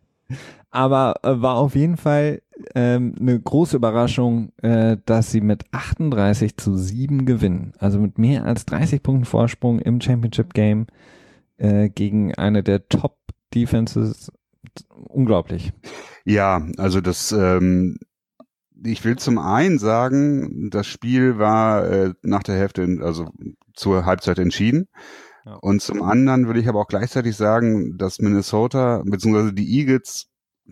aber äh, war auf jeden Fall ähm, eine große Überraschung, äh, dass sie mit achtunddreißig zu sieben gewinnen. Also mit mehr als dreißig Punkten Vorsprung im Championship Game äh, gegen eine der Top Defenses. Unglaublich. Ja, also das, ähm, ich will zum einen sagen, das Spiel war äh, nach der Hälfte, also zur Halbzeit entschieden. Ja. Und zum anderen will ich aber auch gleichzeitig sagen, dass Minnesota bzw. die Eagles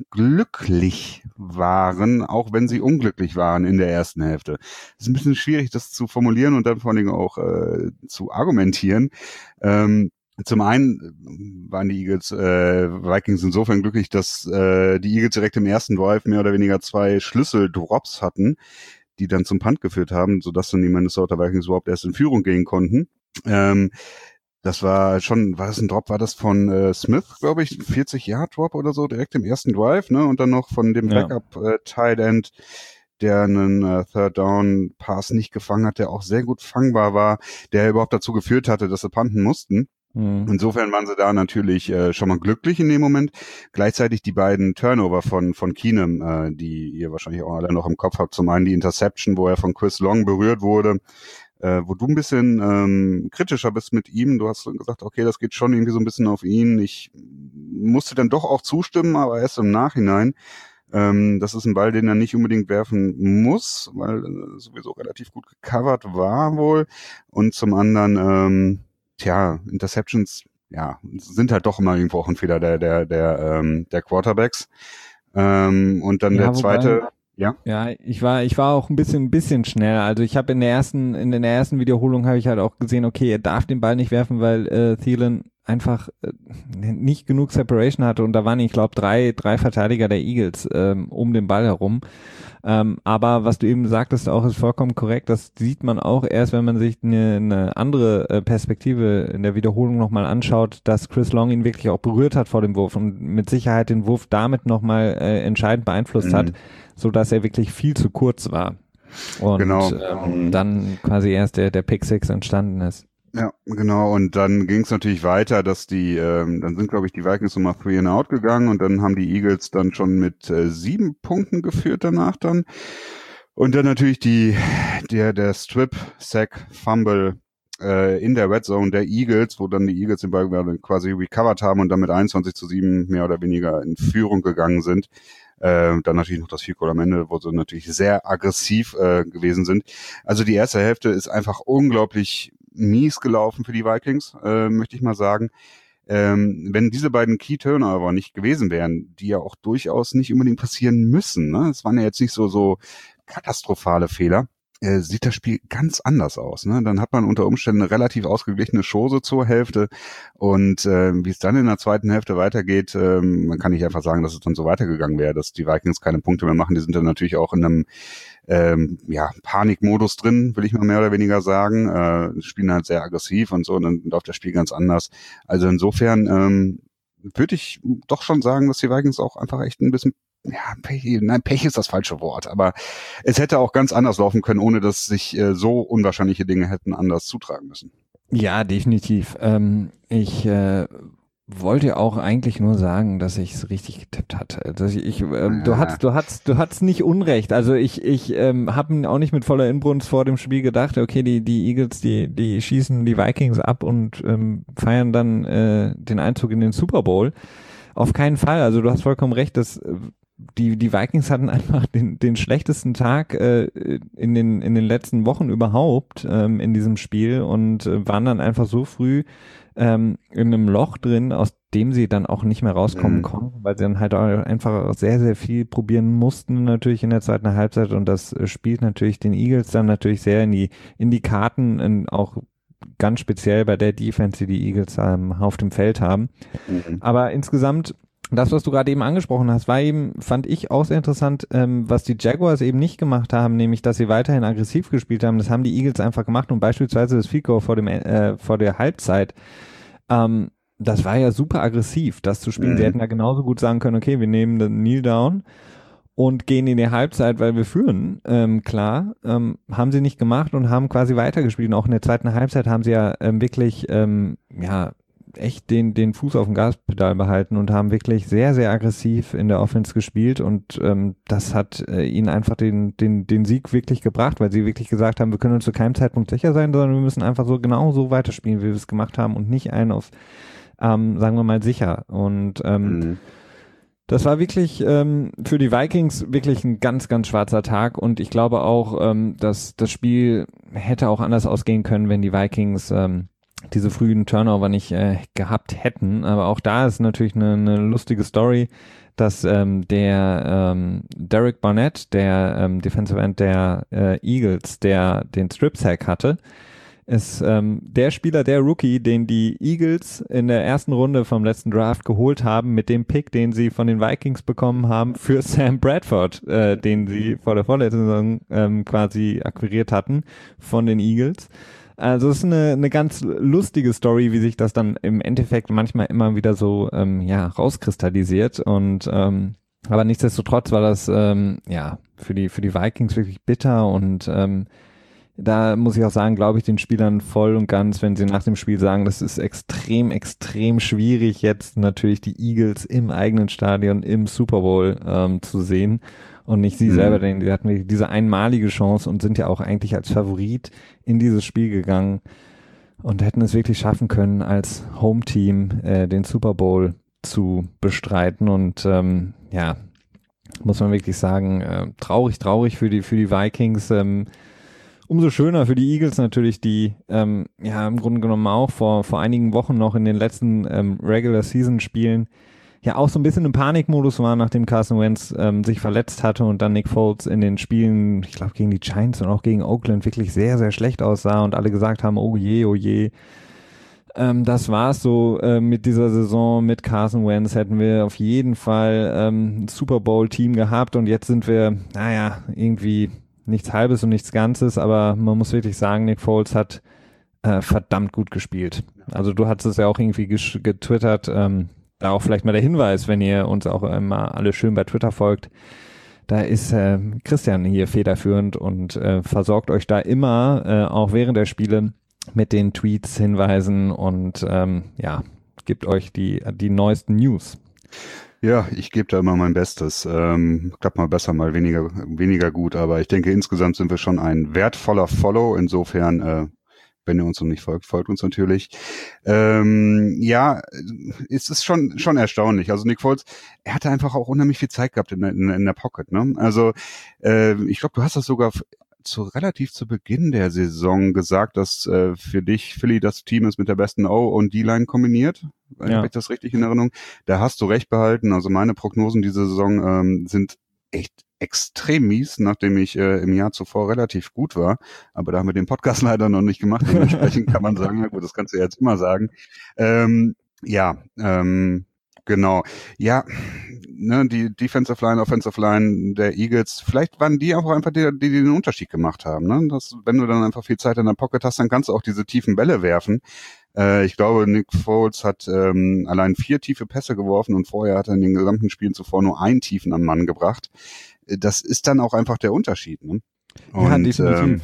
glücklich waren, auch wenn sie unglücklich waren in der ersten Hälfte. Es ist ein bisschen schwierig, das zu formulieren und dann vor allen Dingen auch äh, zu argumentieren. Ähm, zum einen waren die Eagles, äh, Vikings insofern glücklich, dass äh, die Eagles direkt im ersten Drive mehr oder weniger zwei Schlüsseldrops hatten, die dann zum Punt geführt haben, sodass dann die Minnesota Vikings überhaupt erst in Führung gehen konnten. Ähm, Das war schon, war das ein Drop, war das von äh, Smith, glaube ich, vierzig-Yard-Drop oder so, direkt im ersten Drive, ne? Und dann noch von dem Ja. Backup-Tight äh, End, der einen äh, Third-Down-Pass nicht gefangen hat, der auch sehr gut fangbar war, der überhaupt dazu geführt hatte, dass sie punten mussten. Mhm. Insofern waren sie da natürlich äh, schon mal glücklich in dem Moment. Gleichzeitig die beiden Turnover von von Keenum, äh, die ihr wahrscheinlich auch alle noch im Kopf habt. Zum einen die Interception, wo er von Chris Long berührt wurde, Äh, wo du ein bisschen ähm, kritischer bist mit ihm. Du hast gesagt, okay, das geht schon irgendwie so ein bisschen auf ihn. Ich musste dann doch auch zustimmen, aber erst im Nachhinein. Ähm, das ist ein Ball, den er nicht unbedingt werfen muss, weil äh, sowieso relativ gut gecovert war wohl. Und zum anderen, ähm, tja, Interceptions, ja, sind halt doch immer irgendwo auch ein Fehler der der der ähm, der Quarterbacks. Ähm, und dann ja, der zweite. Wobei, Ja. Ja, ich war, ich war auch ein bisschen, ein bisschen schnell. Also ich habe in der ersten, in der ersten Wiederholung habe ich halt auch gesehen, okay, er darf den Ball nicht werfen, weil äh, Thielen einfach äh, nicht genug Separation hatte und da waren, ich glaube, drei, drei Verteidiger der Eagles ähm, um den Ball herum. Ähm, aber was du eben sagtest, auch ist vollkommen korrekt. Das sieht man auch erst, wenn man sich eine, eine andere äh, Perspektive in der Wiederholung nochmal anschaut, dass Chris Long ihn wirklich auch berührt hat vor dem Wurf und mit Sicherheit den Wurf damit nochmal äh, entscheidend beeinflusst mhm. hat, so dass er wirklich viel zu kurz war. Und genau. ähm, dann quasi erst der, der Pick Six entstanden ist. Ja, genau. Und dann ging es natürlich weiter, dass die, ähm, dann sind, glaube ich, die Vikings nochmal three and out gegangen und dann haben die Eagles dann schon mit äh, sieben Punkten geführt danach dann. Und dann natürlich die, der, der Strip, Sack, Fumble äh, in der Red Zone der Eagles, wo dann die Eagles den Ball quasi recovered haben und dann mit einundzwanzig zu sieben mehr oder weniger in Führung gegangen sind. Äh, dann natürlich noch das Field Goal am Ende, wo sie natürlich sehr aggressiv äh, gewesen sind. Also die erste Hälfte ist einfach unglaublich mies gelaufen für die Vikings, äh, möchte ich mal sagen. Ähm, wenn diese beiden Key Turnover nicht gewesen wären, die ja auch durchaus nicht unbedingt passieren müssen, ne? Es waren ja jetzt nicht so so katastrophale Fehler, äh, sieht das Spiel ganz anders aus. Ne? Dann hat man unter Umständen eine relativ ausgeglichene Chose zur Hälfte und äh, wie es dann in der zweiten Hälfte weitergeht, äh, man kann nicht einfach sagen, dass es dann so weitergegangen wäre, dass die Vikings keine Punkte mehr machen. Die sind dann natürlich auch in einem ähm, ja, Panikmodus drin, will ich mal mehr oder weniger sagen. Äh, spielen halt sehr aggressiv und so, und dann läuft das Spiel ganz anders. Also insofern ähm, würde ich doch schon sagen, dass die Vikings auch einfach echt ein bisschen, ja, Pech, nein, Pech ist das falsche Wort, aber es hätte auch ganz anders laufen können, ohne dass sich äh, so unwahrscheinliche Dinge hätten anders zutragen müssen. Ja, definitiv. Ähm, ich äh, wollte auch eigentlich nur sagen, dass ich es richtig getippt hatte. Dass ich, ich ähm, Ja. du hattest, du hattest, du hattest nicht Unrecht. Also ich, ich ähm, habe auch nicht mit voller Inbrunst vor dem Spiel gedacht, okay, die die Eagles, die die schießen die Vikings ab und ähm, feiern dann äh, den Einzug in den Super Bowl. Auf keinen Fall. Also du hast vollkommen recht, dass äh, die die Vikings hatten einfach den den schlechtesten Tag äh, in den in den letzten Wochen überhaupt ähm, in diesem Spiel und äh, waren dann einfach so früh ähm, in einem Loch drin, aus dem sie dann auch nicht mehr rauskommen Mhm. konnten, weil sie dann halt auch einfach sehr sehr viel probieren mussten natürlich in der zweiten Halbzeit, und das äh, spielt natürlich den Eagles dann natürlich sehr in die in die Karten, in, auch ganz speziell bei der Defense, die die Eagles ähm, auf dem Feld haben. Mhm. Aber insgesamt, das, was du gerade eben angesprochen hast, war eben, fand ich auch sehr interessant, ähm, was die Jaguars eben nicht gemacht haben, nämlich, dass sie weiterhin aggressiv gespielt haben. Das haben die Eagles einfach gemacht, und beispielsweise das Field Goal vor dem äh, vor der Halbzeit, ähm, das war ja super aggressiv, das zu spielen. Mhm. Sie hätten ja genauso gut sagen können, okay, wir nehmen den Kneel down und gehen in die Halbzeit, weil wir führen. Ähm, klar, ähm, haben sie nicht gemacht und haben quasi weitergespielt. Und auch in der zweiten Halbzeit haben sie ja ähm, wirklich, ähm, ja, echt den, den Fuß auf dem Gaspedal behalten und haben wirklich sehr, sehr aggressiv in der Offense gespielt, und ähm, das hat äh, ihnen einfach den, den, den Sieg wirklich gebracht, weil sie wirklich gesagt haben, wir können uns zu keinem Zeitpunkt sicher sein, sondern wir müssen einfach so genau so weiterspielen, wie wir es gemacht haben, und nicht einen auf, ähm, sagen wir mal, sicher. Und ähm, Mhm. das war wirklich ähm, für die Vikings wirklich ein ganz, ganz schwarzer Tag, und ich glaube auch, ähm, dass das Spiel hätte auch anders ausgehen können, wenn die Vikings ähm, diese frühen Turnover nicht äh, gehabt hätten. Aber auch da ist natürlich eine, eine lustige Story, dass ähm, der ähm, Derek Barnett, der ähm, Defensive End der äh, Eagles, der den Strip-Sack hatte, ist ähm, der Spieler, der Rookie, den die Eagles in der ersten Runde vom letzten Draft geholt haben, mit dem Pick, den sie von den Vikings bekommen haben, für Sam Bradford, äh, den sie vor der vorletzten Saison ähm, quasi akquiriert hatten von den Eagles. Also es ist eine, eine ganz lustige Story, wie sich das dann im Endeffekt manchmal immer wieder so ähm, ja rauskristallisiert, und ähm, aber nichtsdestotrotz war das ähm, ja für die für die Vikings wirklich bitter, und ähm, da muss ich auch sagen, glaube ich den Spielern voll und ganz, wenn sie nach dem Spiel sagen, das ist extrem, extrem schwierig, jetzt natürlich die Eagles im eigenen Stadion im Super Bowl ähm, zu sehen und nicht sie Mhm. selber, denn die hatten diese einmalige Chance und sind ja auch eigentlich als Favorit in dieses Spiel gegangen und hätten es wirklich schaffen können, als Home-Team äh, den Super Bowl zu bestreiten, und ähm, ja, muss man wirklich sagen, äh, traurig, traurig für die, für die Vikings, ähm, umso schöner für die Eagles natürlich, die ähm, ja im Grunde genommen auch vor vor einigen Wochen noch in den letzten ähm, Regular Season Spielen ja auch so ein bisschen im Panikmodus waren, nachdem Carson Wentz ähm, sich verletzt hatte und dann Nick Foles in den Spielen, ich glaube gegen die Giants und auch gegen Oakland, wirklich sehr, sehr schlecht aussah und alle gesagt haben, oh je, oh je. Ähm, das war's so äh, mit dieser Saison, mit Carson Wentz hätten wir auf jeden Fall ähm, ein Super Bowl-Team gehabt, und jetzt sind wir, naja, irgendwie nichts Halbes und nichts Ganzes, aber man muss wirklich sagen, Nick Foles hat äh, verdammt gut gespielt. Also du hattest es ja auch irgendwie getwittert, ähm, da auch vielleicht mal der Hinweis, wenn ihr uns auch immer alle schön bei Twitter folgt, da ist äh, Christian hier federführend und äh, versorgt euch da immer, äh, auch während der Spiele, mit den Tweets, Hinweisen und ähm, ja, gibt euch die, die neuesten News. Ja, ich gebe da immer mein Bestes. Ähm, klappt mal besser, mal weniger, weniger gut, aber ich denke, insgesamt sind wir schon ein wertvoller Follow. Insofern, äh, wenn ihr uns noch nicht folgt, folgt uns natürlich. Ähm, ja, es ist schon schon erstaunlich. Also Nick Foles, er hatte einfach auch unheimlich viel Zeit gehabt in der, in, in der Pocket. Ne? Also äh, ich glaube, du hast das sogar zu relativ zu Beginn der Saison gesagt, dass äh, für dich Philly das Team ist mit der besten O- und D-Line kombiniert. Ja. Habe ich das richtig in Erinnerung? Da hast du recht behalten. Also meine Prognosen diese Saison ähm, sind echt extrem mies, nachdem ich äh, im Jahr zuvor relativ gut war. Aber da haben wir den Podcast leider noch nicht gemacht. Dementsprechend kann man sagen, ja gut, das kannst du ja jetzt immer sagen. Ähm, ja, ähm, genau. Ja, ne, die Defensive Line, Offensive Line der Eagles, vielleicht waren die auch einfach die, die den Unterschied gemacht haben. Ne? Das, wenn du dann einfach viel Zeit in der Pocket hast, dann kannst du auch diese tiefen Bälle werfen. Äh, ich glaube, Nick Foles hat ähm, allein vier tiefe Pässe geworfen und vorher hat er in den gesamten Spielen zuvor nur einen tiefen am Mann gebracht. Das ist dann auch einfach der Unterschied. Ne? Und ja, definitiv. Ähm,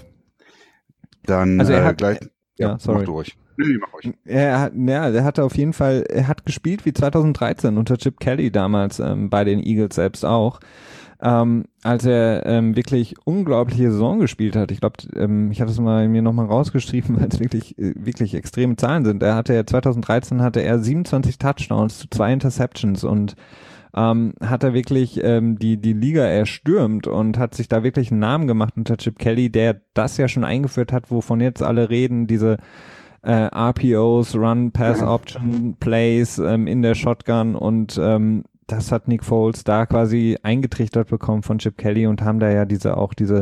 dann also er hat, äh, gleich, ja, ja sorry. mach du ruhig. Nee, nee, mach ruhig. Er hat, ja, der hatte auf jeden Fall, er hat gespielt wie zwanzig dreizehn unter Chip Kelly damals ähm, bei den Eagles selbst auch. Ähm, als er ähm, wirklich unglaubliche Saison gespielt hat. Ich glaube, ähm, ich habe es mal mir nochmal rausgeschrieben, weil es wirklich äh, wirklich extreme Zahlen sind. Er hatte zwanzig dreizehn hatte er siebenundzwanzig Touchdowns zu zwei Interceptions und ähm, hat er wirklich ähm, die die Liga erstürmt und hat sich da wirklich einen Namen gemacht unter Chip Kelly, der das ja schon eingeführt hat, wovon jetzt alle reden, diese äh, R P Os, Run, Pass Option Plays ähm, in der Shotgun und ähm, das hat Nick Foles da quasi eingetrichtert bekommen von Chip Kelly und haben da ja diese auch diese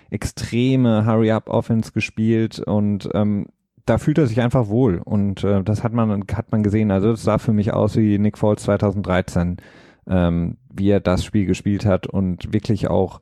extreme Hurry-Up-Offense gespielt und ähm, da fühlt er sich einfach wohl und äh, das hat man hat man gesehen. Also das sah für mich aus wie Nick Foles zwanzig dreizehn, ähm, wie er das Spiel gespielt hat und wirklich auch,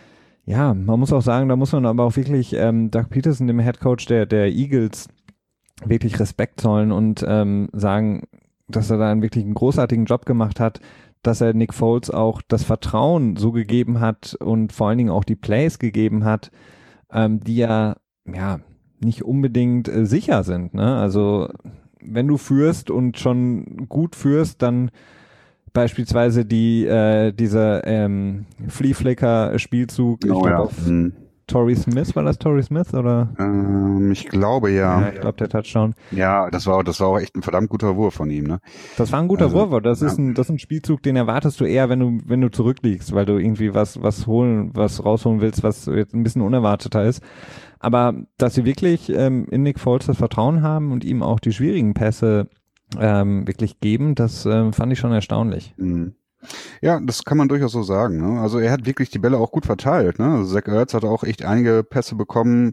ja, man muss auch sagen, da muss man aber auch wirklich ähm, Doug Peterson, dem Headcoach der der Eagles, wirklich Respekt zollen und ähm, sagen, dass er da einen wirklich einen großartigen Job gemacht hat, dass er Nick Foles auch das Vertrauen so gegeben hat und vor allen Dingen auch die Plays gegeben hat, ähm, die ja, ja nicht unbedingt äh, sicher sind. Ne? Also wenn du führst und schon gut führst, dann beispielsweise die äh, dieser ähm, Flea-Flicker-Spielzug, oh, ich glaube ja. auf hm. Torrey Smith, war das Torrey Smith oder? Ähm, ich glaube ja. Ja, ich glaube der Touchdown. Ja, das war das war auch echt ein verdammt guter Wurf von ihm, ne? Das war ein guter also, Wurf, das ja. ist ein das ist ein Spielzug, den erwartest du eher, wenn du wenn du zurückliegst, weil du irgendwie was was holen, was rausholen willst, was jetzt ein bisschen unerwarteter ist. Aber dass sie wirklich ähm, in Nick Foles das Vertrauen haben und ihm auch die schwierigen Pässe ähm, wirklich geben, das ähm, fand ich schon erstaunlich. Mhm. Ja, das kann man durchaus so sagen. Ne? Also er hat wirklich die Bälle auch gut verteilt. Ne? Also Zach Ertz hat auch echt einige Pässe bekommen,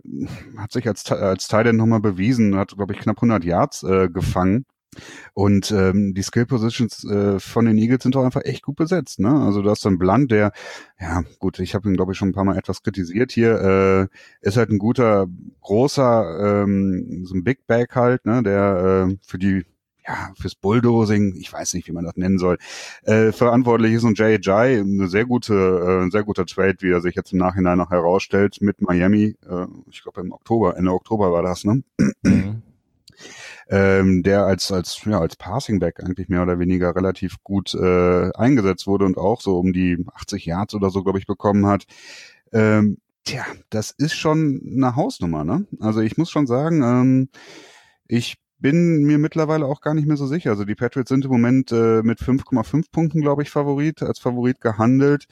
hat sich als als Tight End nochmal bewiesen, hat, glaube ich, knapp hundert Yards äh, gefangen. Und ähm, die Skill Positions äh, von den Eagles sind doch einfach echt gut besetzt. Ne? Also du hast dann Blunt, der, ja gut, ich habe ihn, glaube ich, schon ein paar Mal etwas kritisiert hier, äh, ist halt ein guter, großer, ähm, so ein Big Back halt, ne? der äh, für die ja, fürs Bulldozing, ich weiß nicht, wie man das nennen soll, äh, verantwortlich ist und J J, eine sehr gute, äh, ein sehr guter Trade, wie er sich jetzt im Nachhinein noch herausstellt, mit Miami, äh, ich glaube im Oktober, Ende Oktober war das, ne? Mhm. ähm, der als, als, ja, als Passing Back eigentlich mehr oder weniger relativ gut äh, eingesetzt wurde und auch so um die achtzig Yards oder so, glaube ich, bekommen hat. Ähm, tja, das ist schon eine Hausnummer, ne? Also ich muss schon sagen, ähm, ich bin mir mittlerweile auch gar nicht mehr so sicher. Also die Patriots sind im Moment äh, mit fünf Komma fünf Punkten, glaube ich, Favorit, als Favorit gehandelt.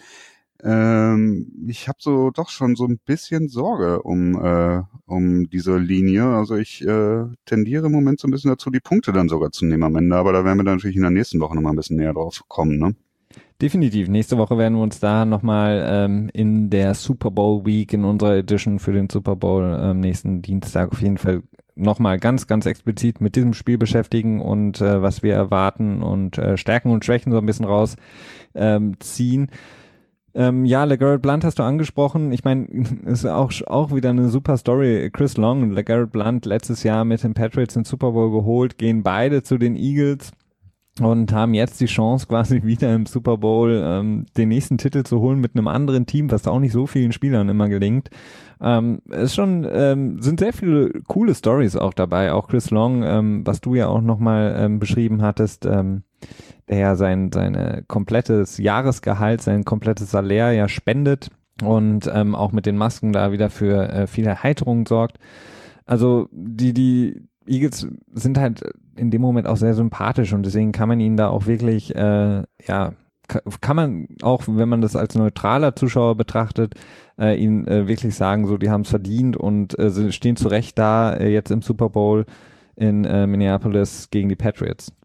Ähm, ich habe so doch schon so ein bisschen Sorge um äh, um diese Linie. Also ich äh, tendiere im Moment so ein bisschen dazu, die Punkte dann sogar zu nehmen am Ende. Aber da werden wir dann natürlich in der nächsten Woche nochmal ein bisschen näher drauf kommen, ne? Definitiv. Nächste Woche werden wir uns da nochmal ähm, in der Super Bowl Week, in unserer Edition für den Super Bowl ähm, nächsten Dienstag auf jeden Fall nochmal ganz, ganz explizit mit diesem Spiel beschäftigen und äh, was wir erwarten und äh, Stärken und Schwächen so ein bisschen rausziehen. Ähm, ziehen. Ähm, ja, LeGarrette Blount hast du angesprochen. Ich meine, ist auch auch wieder eine super Story. Chris Long und LeGarrette Blount letztes Jahr mit den Patriots den Super Bowl geholt, gehen beide zu den Eagles und haben jetzt die Chance quasi wieder im Super Bowl ähm, den nächsten Titel zu holen mit einem anderen Team, was auch nicht so vielen Spielern immer gelingt. Ähm, ist schon, ähm, sind sehr viele coole Stories auch dabei. Auch Chris Long, ähm, was du ja auch nochmal ähm, beschrieben hattest, ähm, der ja sein seine komplettes Jahresgehalt, sein komplettes Salär ja spendet und ähm, auch mit den Masken da wieder für äh, viel Erheiterung sorgt. Also die die Eagles sind halt in dem Moment auch sehr sympathisch und deswegen kann man ihnen da auch wirklich, äh, ja, kann man auch, wenn man das als neutraler Zuschauer betrachtet, äh, ihnen äh, wirklich sagen, so, die haben es verdient und äh, sie stehen zu Recht da äh, jetzt im Super Bowl in äh, Minneapolis gegen die Patriots.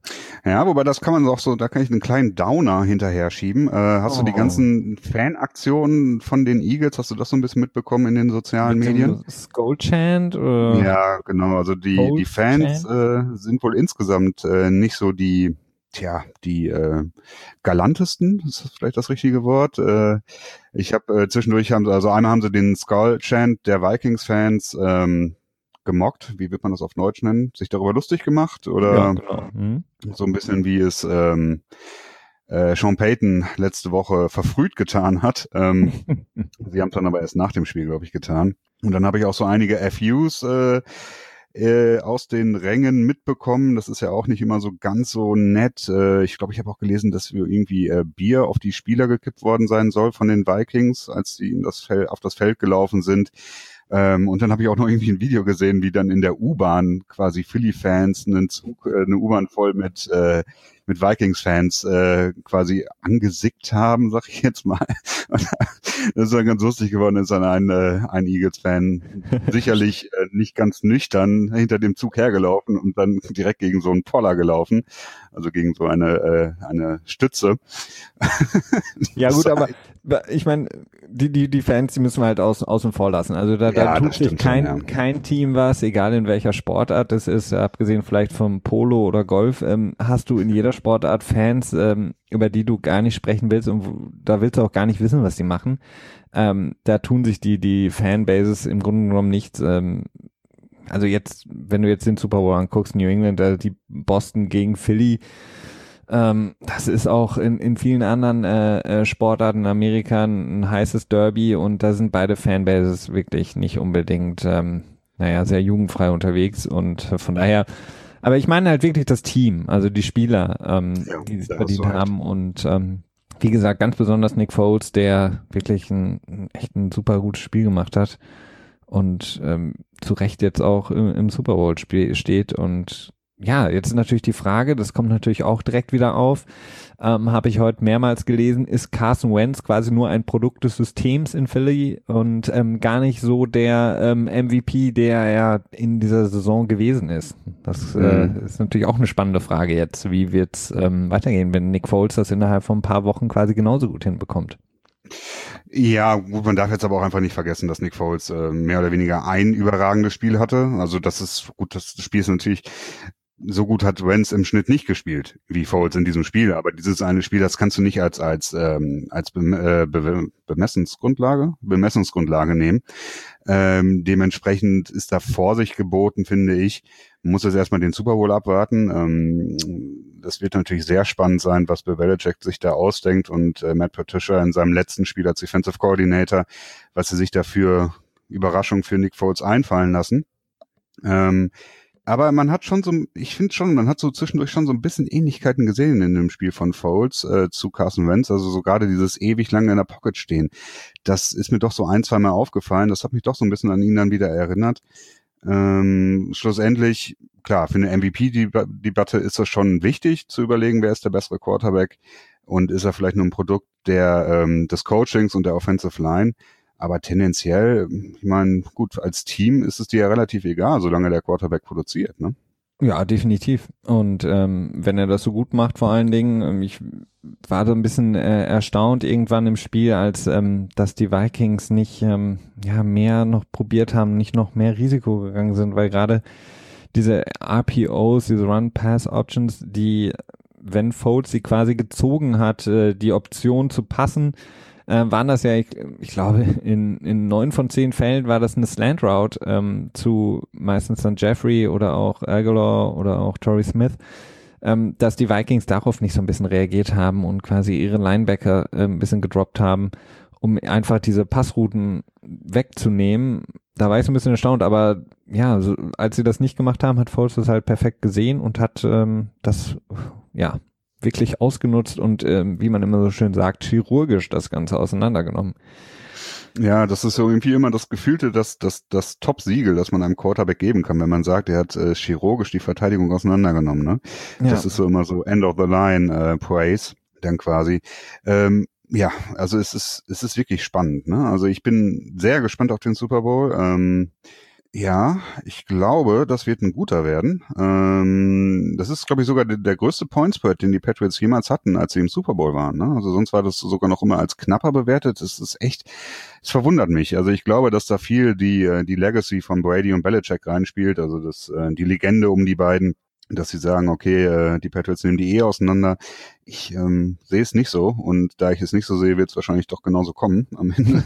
Ja, wobei das kann man auch so, da kann ich einen kleinen Downer hinterher schieben. Äh, hast Oh. du die ganzen Fanaktionen von den Eagles, hast du das so ein bisschen mitbekommen in den sozialen Mit Medien? dem Skull Chant oder Ja, genau. Also die, Fold die Fans Chant? äh, sind wohl insgesamt äh, nicht so die, tja, die äh, galantesten, ist das vielleicht das richtige Wort. Äh, ich habe äh, zwischendurch, haben sie, also einmal haben sie den Skull Chant der Vikings-Fans ähm, gemockt, wie wird man das auf Deutsch nennen, sich darüber lustig gemacht Ja, oder genau. Hm? so ein bisschen wie es ähm, äh, Sean Payton letzte Woche verfrüht getan hat. Ähm, sie haben es dann aber erst nach dem Spiel, glaube ich, getan. Und dann habe ich auch so einige F Us äh, äh, aus den Rängen mitbekommen. Das ist ja auch nicht immer so ganz so nett. Äh, ich glaube, ich habe auch gelesen, dass irgendwie äh, Bier auf die Spieler gekippt worden sein soll von den Vikings, als sie in das Feld, auf das Feld gelaufen sind. Ähm, und dann habe ich auch noch irgendwie ein Video gesehen, wie dann in der U-Bahn quasi Philly-Fans einen Zug, äh, eine U-Bahn voll mit äh, mit Vikings-Fans äh, quasi angesickt haben, sag ich jetzt mal. Das ist dann ganz lustig geworden, ist dann ein, äh, ein Eagles-Fan sicherlich äh, nicht ganz nüchtern hinter dem Zug hergelaufen und dann direkt gegen so einen Poller gelaufen, also gegen so eine äh, eine Stütze. Ja gut, aber ich meine, die, die, die Fans, die müssen wir halt aus, außen vor lassen. Also da, da Ja, tut das sich stimmt kein, schon, ja. kein Team was, egal in welcher Sportart das ist, abgesehen vielleicht vom Polo oder Golf, ähm, hast du in jeder Sportart Fans, ähm, über die du gar nicht sprechen willst und wo, da willst du auch gar nicht wissen, was die machen. Ähm, da tun sich die, die Fanbases im Grunde genommen nichts. Ähm, also jetzt, wenn du jetzt den Super Bowl anguckst, New England, also die Boston gegen Philly, Ähm, das ist auch in, in vielen anderen äh, äh, Sportarten in Amerika ein, ein heißes Derby und da sind beide Fanbases wirklich nicht unbedingt, ähm, naja, sehr jugendfrei unterwegs und äh, von daher, aber ich meine halt wirklich das Team, also die Spieler, ähm, Ja, die es da hast verdient du recht. haben und ähm, wie gesagt, ganz besonders Nick Foles, der wirklich ein, ein echt ein super gutes Spiel gemacht hat und ähm, zu Recht jetzt auch im, im Super Bowl spiel, steht und ja, jetzt ist natürlich die Frage, das kommt natürlich auch direkt wieder auf, ähm, habe ich heute mehrmals gelesen, ist Carson Wentz quasi nur ein Produkt des Systems in Philly und ähm, gar nicht so der ähm, M V P, der er in dieser Saison gewesen ist. Das äh, Mhm. ist natürlich auch eine spannende Frage jetzt, wie wird's ähm, weitergehen, wenn Nick Foles das innerhalb von ein paar Wochen quasi genauso gut hinbekommt. Ja, gut, man darf jetzt aber auch einfach nicht vergessen, dass Nick Foles äh, mehr oder weniger ein überragendes Spiel hatte. Also das ist gut, das Spiel ist natürlich so gut hat Wentz im Schnitt nicht gespielt wie Foles in diesem Spiel, aber dieses eine Spiel, das kannst du nicht als als ähm, als Bem äh, Be Bemessungsgrundlage Bemessungsgrundlage nehmen. Ähm, dementsprechend ist da Vorsicht geboten, finde ich. Man muss jetzt erstmal den Super Bowl abwarten. Ähm, das wird natürlich sehr spannend sein, was Bill Belichick sich da ausdenkt und äh, Matt Patricia in seinem letzten Spiel als Defensive Coordinator, was sie sich da für Überraschung für Nick Foles einfallen lassen. Ähm, Aber man hat schon so, ich finde schon, man hat so zwischendurch schon so ein bisschen Ähnlichkeiten gesehen in dem Spiel von Foles äh, zu Carson Wentz. Also so gerade dieses ewig lange in der Pocket stehen. Das ist mir doch so ein, zwei Mal aufgefallen. Das hat mich doch so ein bisschen an ihn dann wieder erinnert. Ähm, schlussendlich, klar, für eine M V P-Debatte ist das schon wichtig, zu überlegen, wer ist der bessere Quarterback und ist er vielleicht nur ein Produkt der ähm, des Coachings und der Offensive Line. Aber tendenziell, ich meine, gut, als Team ist es dir ja relativ egal, solange der Quarterback produziert, ne? Ja, definitiv. Und ähm, wenn er das so gut macht, vor allen Dingen, ähm, ich war so ein bisschen äh, erstaunt irgendwann im Spiel, als ähm, dass die Vikings nicht ähm, ja mehr noch probiert haben, nicht noch mehr Risiko gegangen sind, weil gerade diese R P Os, diese Run-Pass-Options, die, wenn Foles sie quasi gezogen hat, äh, die Option zu passen, äh, waren das ja, ich, ich glaube, in, in neun von zehn Fällen war das eine Slant Route ähm, zu meistens dann Jeffrey oder auch Aguilar oder auch Torrey Smith, ähm, dass die Vikings darauf nicht so ein bisschen reagiert haben und quasi ihre Linebacker äh, ein bisschen gedroppt haben, um einfach diese Passrouten wegzunehmen. Da war ich so ein bisschen erstaunt, aber ja, so, als sie das nicht gemacht haben, hat Foles das halt perfekt gesehen und hat ähm, das, ja, wirklich ausgenutzt und ähm, wie man immer so schön sagt, chirurgisch das Ganze auseinandergenommen. Ja, das ist so irgendwie immer das Gefühlte, das, das, das Top-Siegel, das man einem Quarterback geben kann, wenn man sagt, er hat äh, chirurgisch die Verteidigung auseinandergenommen, ne? Ja. Das ist so immer so End of the Line äh, Praise, dann quasi. Ähm, ja, also es ist, es ist wirklich spannend, ne? Also ich bin sehr gespannt auf den Super Bowl. Ähm, Ja, ich glaube, das wird ein guter werden. Ähm, das ist, glaube ich, sogar der, der größte Point Spread, den die Patriots jemals hatten, als sie im Super Bowl waren. Ne? Also sonst war das sogar noch immer als knapper bewertet. Das ist echt, es verwundert mich. Also ich glaube, dass da viel die die Legacy von Brady und Belichick reinspielt, also das die Legende um die beiden, dass sie sagen, okay, die Patriots nehmen die eh auseinander. Ich ähm, sehe es nicht so, und da ich es nicht so sehe, wird es wahrscheinlich doch genauso kommen am Ende.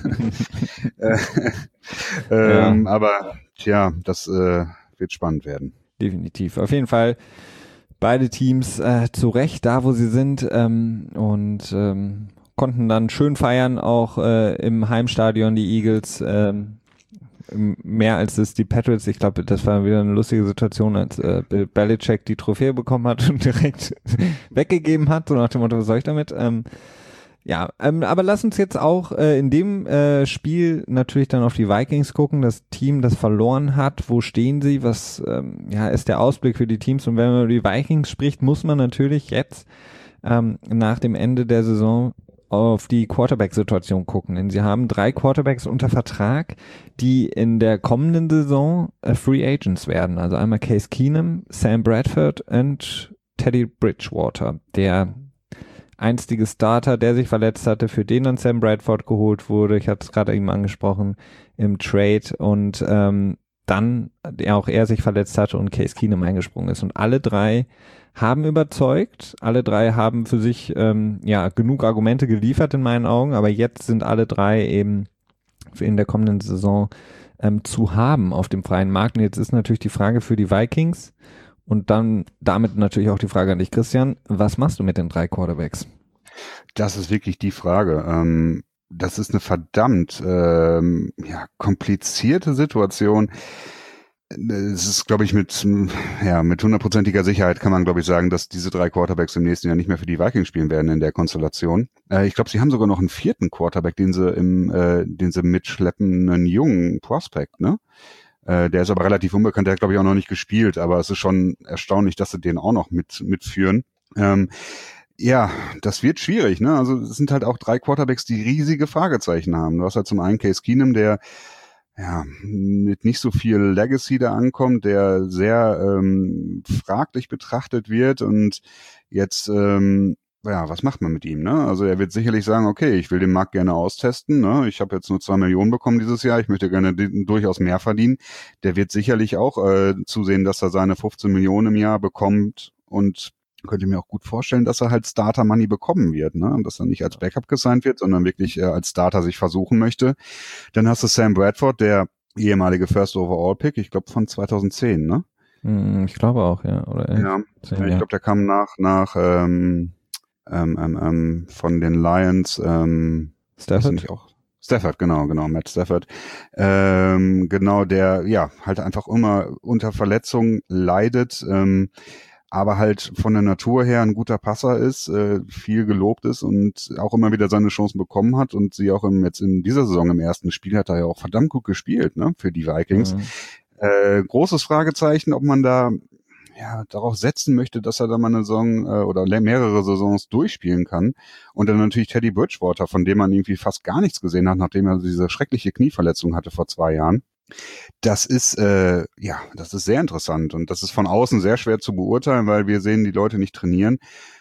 ähm, ja. Aber tja, das äh, wird spannend werden. Definitiv. Auf jeden Fall beide Teams äh, zu Recht da, wo sie sind, ähm, und ähm, konnten dann schön feiern, auch äh, im Heimstadion, die Eagles, ähm, mehr als es die Patriots. Ich glaube, das war wieder eine lustige Situation, als äh, Bill Belichick die Trophäe bekommen hat und direkt weggegeben hat, so nach dem Motto, was soll ich damit? Ähm, ja, ähm, aber lass uns jetzt auch äh, in dem äh, Spiel natürlich dann auf die Vikings gucken, das Team, das verloren hat. Wo stehen sie? Was ähm, ja, ist der Ausblick für die Teams? Und wenn man über die Vikings spricht, muss man natürlich jetzt ähm, nach dem Ende der Saison auf die Quarterback-Situation gucken, denn sie haben drei Quarterbacks unter Vertrag, die in der kommenden Saison äh, Free Agents werden. Also einmal Case Keenum, Sam Bradford und Teddy Bridgewater, der einstige Starter, der sich verletzt hatte, für den dann Sam Bradford geholt wurde. Ich hatte es gerade eben angesprochen im Trade, und ähm, dann der auch er sich verletzt hatte und Case Keenum eingesprungen ist. Und alle drei haben überzeugt, alle drei haben für sich ähm, ja genug Argumente geliefert in meinen Augen, aber jetzt sind alle drei eben in der kommenden Saison ähm, zu haben auf dem freien Markt. Und jetzt ist natürlich die Frage für die Vikings und dann damit natürlich auch die Frage an dich, Christian, was machst du mit den drei Quarterbacks? Das ist wirklich die Frage. Ähm, das ist eine verdammt ähm, ja, komplizierte Situation. Es ist, glaube ich, mit ja mit hundertprozentiger Sicherheit kann man, glaube ich, sagen, dass diese drei Quarterbacks im nächsten Jahr nicht mehr für die Vikings spielen werden in der Konstellation. Äh, ich glaube, sie haben sogar noch einen vierten Quarterback, den sie im, äh, den sie mitschleppen, einen jungen Prospect, ne? Äh, der ist aber relativ unbekannt, der hat, glaube ich, auch noch nicht gespielt, aber es ist schon erstaunlich, dass sie den auch noch mit mitführen. Ähm, ja, das wird schwierig, ne? Also es sind halt auch drei Quarterbacks, die riesige Fragezeichen haben. Du hast halt zum einen Case Keenum, der ja, mit nicht so viel Legacy da ankommt, der sehr ähm, fraglich betrachtet wird, und jetzt, ähm, ja, was macht man mit ihm, ne? Also er wird sicherlich sagen, okay, ich will den Markt gerne austesten, ne? Ich habe jetzt nur zwei Millionen bekommen dieses Jahr, ich möchte gerne d- durchaus mehr verdienen. Der wird sicherlich auch äh, zusehen, dass er seine fünfzehn Millionen im Jahr bekommt, und könnte mir auch gut vorstellen, dass er halt Starter Money bekommen wird, ne? Und dass er nicht als Backup gesigned wird, sondern wirklich äh, als Starter sich versuchen möchte. Dann hast du Sam Bradford, der ehemalige First Overall Pick, ich glaube von zweitausendzehn, ne? Ich glaube auch, ja. Oder ja, zehn, ich ja. glaube, der kam nach nach ähm, ähm, ähm, ähm, von den Lions. Ähm, Stafford? Nicht auch? Stafford, genau, genau, Matt Stafford. Ähm, genau, der ja halt einfach immer unter Verletzungen leidet. Ähm, aber halt von der Natur her ein guter Passer ist, äh, viel gelobt ist und auch immer wieder seine Chancen bekommen hat, und sie auch im, jetzt in dieser Saison im ersten Spiel hat er ja auch verdammt gut gespielt, ne, für die Vikings. Mhm. Äh, großes Fragezeichen, ob man da ja darauf setzen möchte, dass er da mal eine Saison äh, oder mehrere Saisons durchspielen kann. Und dann natürlich Teddy Bridgewater, von dem man irgendwie fast gar nichts gesehen hat, nachdem er diese schreckliche Knieverletzung hatte vor zwei Jahren. Das ist, äh, ja, das ist sehr interessant, und das ist von außen sehr schwer zu beurteilen, weil wir sehen die Leute nicht trainieren.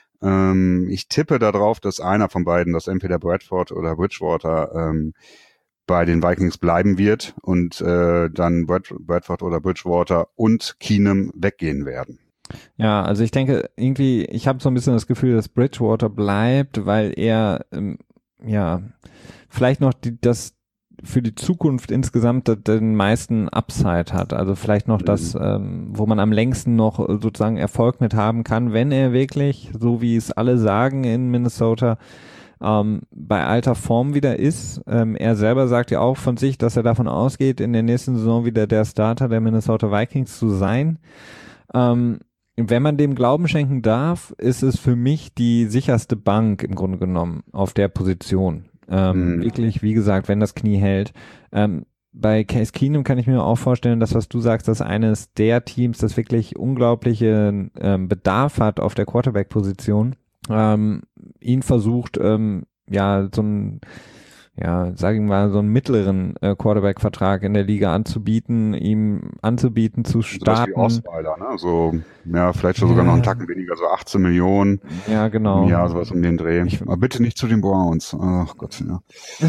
Ähm, ich tippe darauf, dass einer von beiden, dass entweder Bradford oder Bridgewater, ähm, bei den Vikings bleiben wird, und äh, dann Brad, Bradford oder Bridgewater und Keenum weggehen werden. Ja, also ich denke irgendwie, ich habe so ein bisschen das Gefühl, dass Bridgewater bleibt, weil er ähm, ja vielleicht noch die, das für die Zukunft insgesamt den meisten Upside hat. Also vielleicht noch mhm. das, ähm, wo man am längsten noch sozusagen Erfolg mit haben kann, wenn er wirklich, so wie es alle sagen in Minnesota, ähm, bei alter Form wieder ist. Ähm, er selber sagt ja auch von sich, dass er davon ausgeht, in der nächsten Saison wieder der Starter der Minnesota Vikings zu sein. Ähm, wenn man dem Glauben schenken darf, ist es für mich die sicherste Bank im Grunde genommen auf der Position. Ähm, mhm. Wirklich, wie gesagt, wenn das Knie hält. Ähm, bei Case Keenum kann ich mir auch vorstellen, dass, was du sagst, dass eines der Teams, das wirklich unglaubliche ähm, Bedarf hat auf der Quarterback-Position, ähm, ihn versucht, ähm, ja, so ein, ja, sage ich mal, so einen mittleren äh, Quarterback-Vertrag in der Liga anzubieten, ihm anzubieten zu starten. So was wie Osweiler, ne? So, ja, vielleicht schon ja. sogar noch einen Tacken weniger, so achtzehn Millionen Ja, genau. im Jahr, sowas um den Dreh. Ich, Aber bitte nicht zu den Browns. Ach Gott, ja.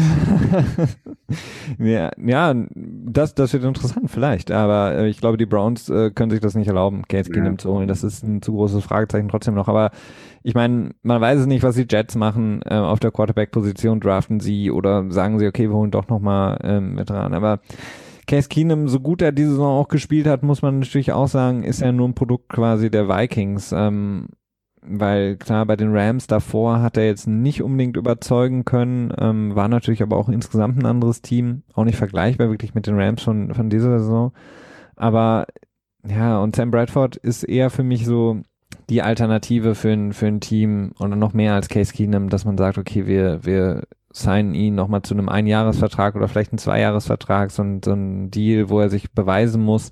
ja, ja, das, das wird interessant vielleicht, aber äh, ich glaube, die Browns äh, können sich das nicht erlauben, Case Keenum ja. zu holen. Das ist ein zu großes Fragezeichen trotzdem noch, aber ich meine, man weiß es nicht, was die Jets machen. Äh, auf der Quarterback-Position draften sie oder sagen sie, okay, wir holen doch nochmal ähm, mit ran. Aber Case Keenum, so gut er diese Saison auch gespielt hat, muss man natürlich auch sagen, ist er nur ein Produkt quasi der Vikings. Ähm, weil klar, bei den Rams davor hat er jetzt nicht unbedingt überzeugen können, ähm, war natürlich aber auch insgesamt ein anderes Team, auch nicht vergleichbar wirklich mit den Rams von, von dieser Saison. Aber ja, und Sam Bradford ist eher für mich so die Alternative für ein, für ein Team und noch mehr als Case Keenum, dass man sagt, okay, wir, wir signen ihn nochmal zu einem Einjahresvertrag oder vielleicht einen Zweijahresvertrag, so ein, so ein Deal, wo er sich beweisen muss